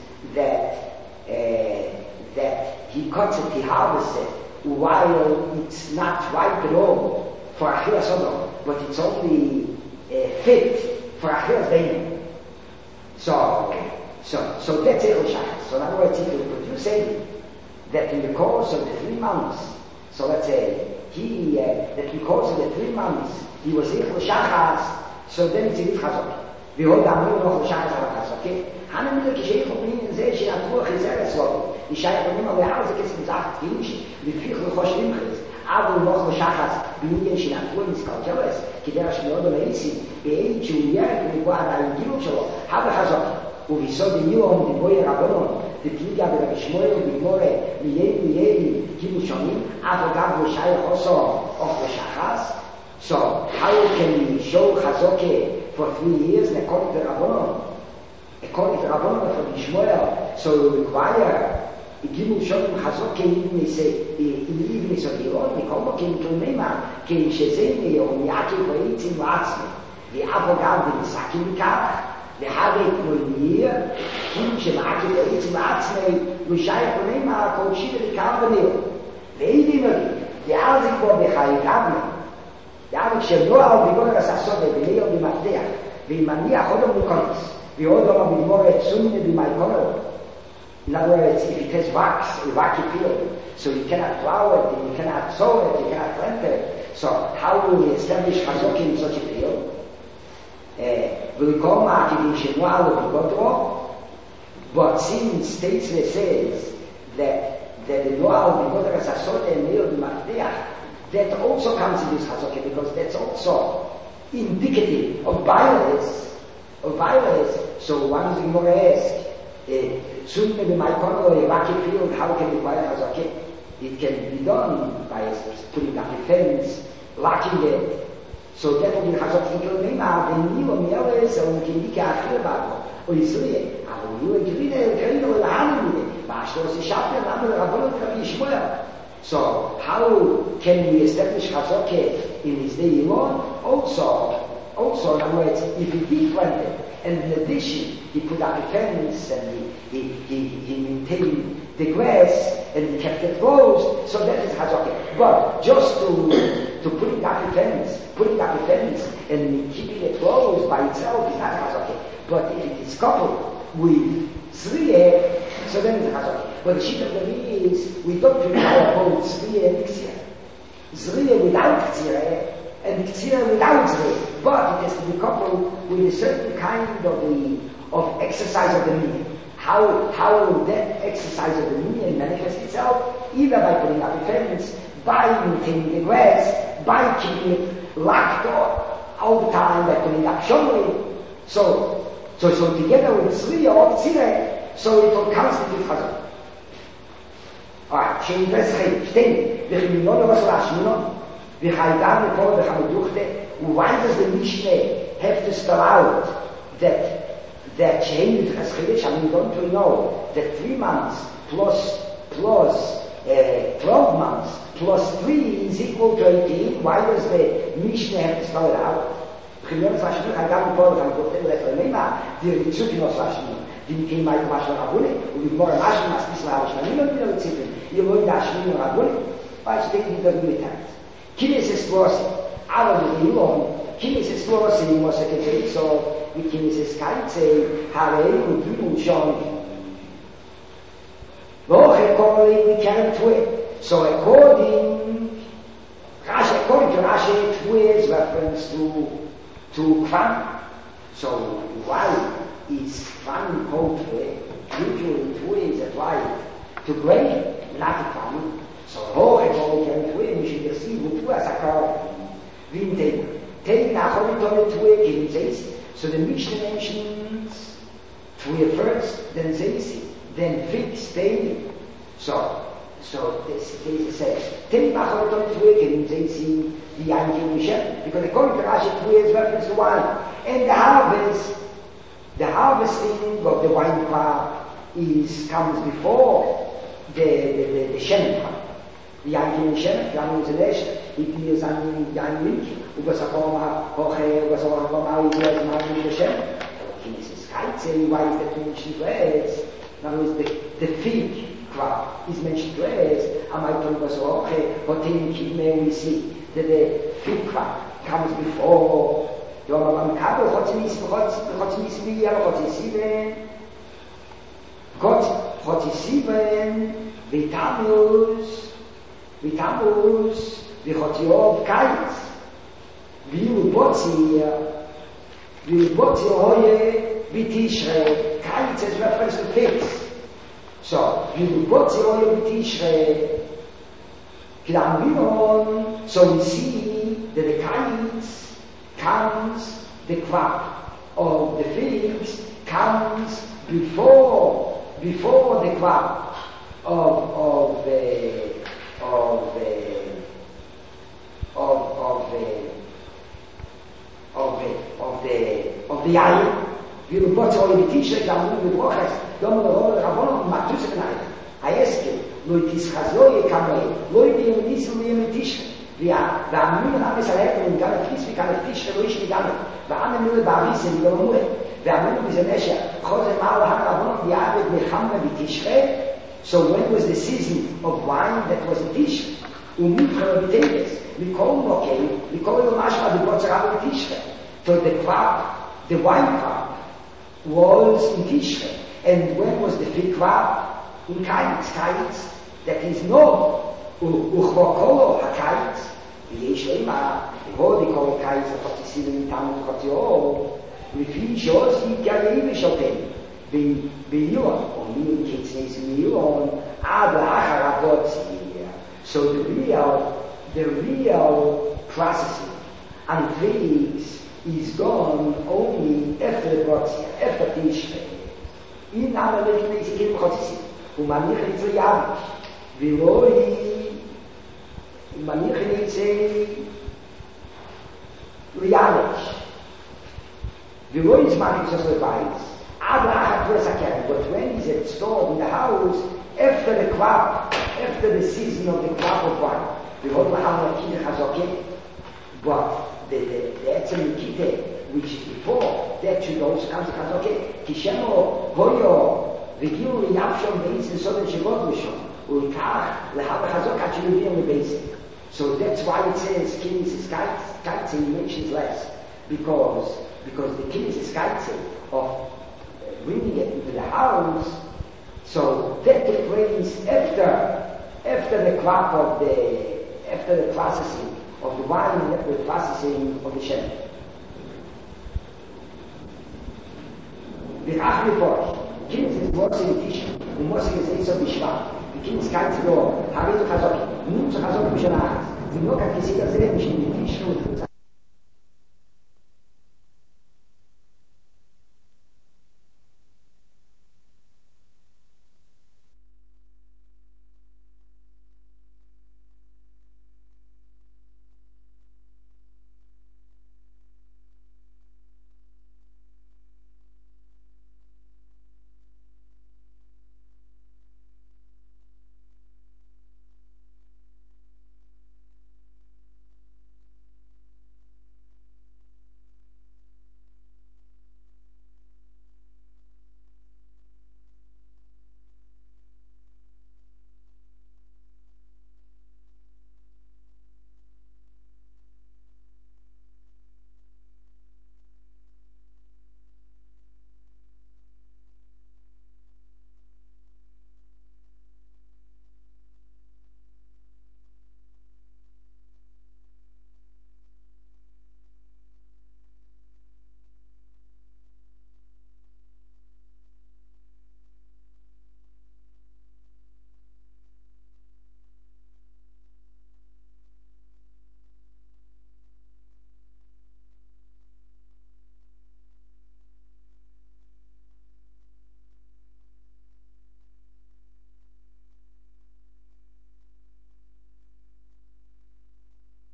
that he cuts it, he harvests it, while it's not ripe at all for Achilas Sodom, but it's only fit for Achilas Beinim. So that's Echo Shachas. So in other words, if you produce Edim, that in the course of the 3 months, so let's say, that in the course of the 3 months, he was Echo Shachas, so then it's Edim Chazok. ועוד אמרו לו חושך את הרחס, אוקיי? אני מודה כשאיך אומרים זה שנתרוח איזה רצלו, אישה יכולים אבל לאחר זה כסף מזרח תפיליש, לפי חלחוש לימחס, אבל לא חושך במיין שנתרוח מסקלג'רס, כדי השמיעות ולאיסים, בעיד שהוא ירד ולגוע על ההגילות שלו, חזוק, וביסוד יום דבוי רבנון, דתיגה ולגשמואל ובגמורה, מיידי כאילו שונים, אף אגב ושי חוסו, או חושך. So, how can we show Chazoke for 3 years and according to Rabbanon? According to Rabbanon for Yishmael, so we require Gimel Shonim Chazoke even if of the own, we call him to Nema, Ken Shezene, or Miyaki for Eitzim Latzme, the Avogav, the Nisakim Mikach, the Havek Moinir, Kim Shemaki for Eitzim Latzme, Mishai for Nema, Kol Shiva Kavanil, the Eidim, the Alzik for the Chayikavne. יעני כשנוער בגודל הססודה בליאו במפתח וימניח עוד מוקונס ועוד בגמור את סומנה במאיקונו. In other words, if it has wax, a wacky field, so you cannot plow it, you cannot sow it, you cannot plant it. So how will we establish Chazok in such a field? Will but since Tetzle says that the Noah b'godel hasasod and Leo b'mafteach, that also comes in this Chazokah because that's also indicative of violence. So one is going to ask, soon maybe my corner a wacky field, how can we acquire Chazokah? It can be done by putting up a fence, locking it. So that will be Chazokah in Kilmema, the new Mieles, or Kindika Achilbago, or Yisrael. And you agree that you can do the Hanimide, but Ashtos is Shapir, and the Rabbanot Rabbi Yishmael. So how can we establish Chazokah in his day alone? Also, in other words, if he did plant it, and in addition he put up a fence and he maintained the grass and he kept it closed, so that is Chazokah. But just to putting up a fence and keeping it closed by itself is not Chazokah. But if it is coupled with Zriya, so then it's Chazokah. But the sheet of the Rebbe is, we don't require both Zriya and Ktsira. Zriya without Ktsira, and Ktsira without Zriya. But it has to be coupled with a certain kind of exercise of the meaning. How will that exercise of the meaning manifest itself? Either by putting up a fence, by maintaining the grass, by keeping it locked all the time, by putting up shomri. So together with Zriya or Ktsira, so it will constitute Chazokah. Alright, shein verse 5, stehen, v'chiminon was rashminon, v'chaydan v'kol v'chameduchte, why does the Mishnah have to spell out that shein v'chaschedish, I mean, don't we know that 3 months plus 12 months plus 3 is equal to 18, why does the Mishnah have to spell it out? Primeiro faz tudo, carregar no polo, carregar no polo, nem na direção que nós fazemos. Die kein mal gemacht von Rabune, und die morgen Maschen, was wissen wir, habe ich noch niemand wieder gezippelt. Ihr wollt da schwimmen Rabune, weil ich denke, die da mitgeteilt. Kines es was, aber die Jungen, Kines es was, die muss er geteilt so, mit Kines es Kalze, Haare und Jungen schon. Woche kommen wir kennen tue. So according to Rashi, tue is reference to Kwan. So why is Kwan called tue? Usually tue is applied to grain, not to Kwan. So hohe kommen wir kennen tue, we should see who tue as a car. Wie Thema. Thema nach heute tue gegen says. So the Mishnah mentions tue first, then says it, then fix daily. So this says, Tim Bachoton Twig, they see the Angelisha, because according to Rashi, Twig is reference to wine. And the harvesting of the wine crop comes before the Shemen crop. The Angelisha, the Angelisha, it is an Yanlik, Ubasakoma, Hoche, Ubasakoma, Ubasakoma, Jesus Christ, why is that mentioned words? Now is the fig crop is mentioned twice. Am I told us okay, but in Kidme we see that the fig crop comes before. Yom Kabel Hotimis Hotisiven Vitamus Vihotiov Kait Viubotzi Hoye Vitishre Kait is reference to figs. So, so we see that the kites comes, the crop of the figs comes before the crop of the iron. You bought all the t-shirt down with workers. Don't know the Rabbanon Matus tonight. I ask you, Loitis Hazoye Kamei, Loidi Unisum Tish. The Amun Amis Alec and Galafis, we can teach the wish to Gamet. The Amun Baris and Yomue. The Amun is a measure. Jose Mala Harabon, the Abed Mechamba Vitishre. So when was the season of wine that was a tish? Umikra Vitalis. We call him okay, we call him Mashma, the Botsarab Tishre. So the crop, the wine crop, was in Tishre. And when was the fig crop? In Kaitz. That is no Uchvokolo HaKaitz. Yesh Lema, the Hodi called Kaitz of Hotisim Tam Hotio. Refi Josi Galevi Shoten. Billion, or Mil Kitzis Million, Abba Acharabotzi. So the real processing and figs is gone only after the Botzi, after Tishre. In our little place, he came Chotzi. Umanich is a Yavish. Viloi, Umanich is a Lianish. Viloi is marking just the vines. But when he's installed in the house, after the crop, after the season of the crop of wine, but the Etzem Kite, which is before, that should also come to Chazoke. Kishemo, Hoyo, Vigil, Yapshon, Beis, and Sodom Shevot Mishon, Ulkach, Lehava Chazok, actually on the basic. So that's why it says, Kines is Kaitze, he mentions less. Because the Kines is Kaitze of bringing it into the house, so that took place after the crop after the processing of the wine and after the processing of the shem. The Achriposh, Kines is Motzei Tish, the Motzei is Eitzah Bishva, the Kines Kaitze Lo, Harit Chazoki, Nun zu Chazoki Mishanach, the Noka Kisika Zerem, Tish,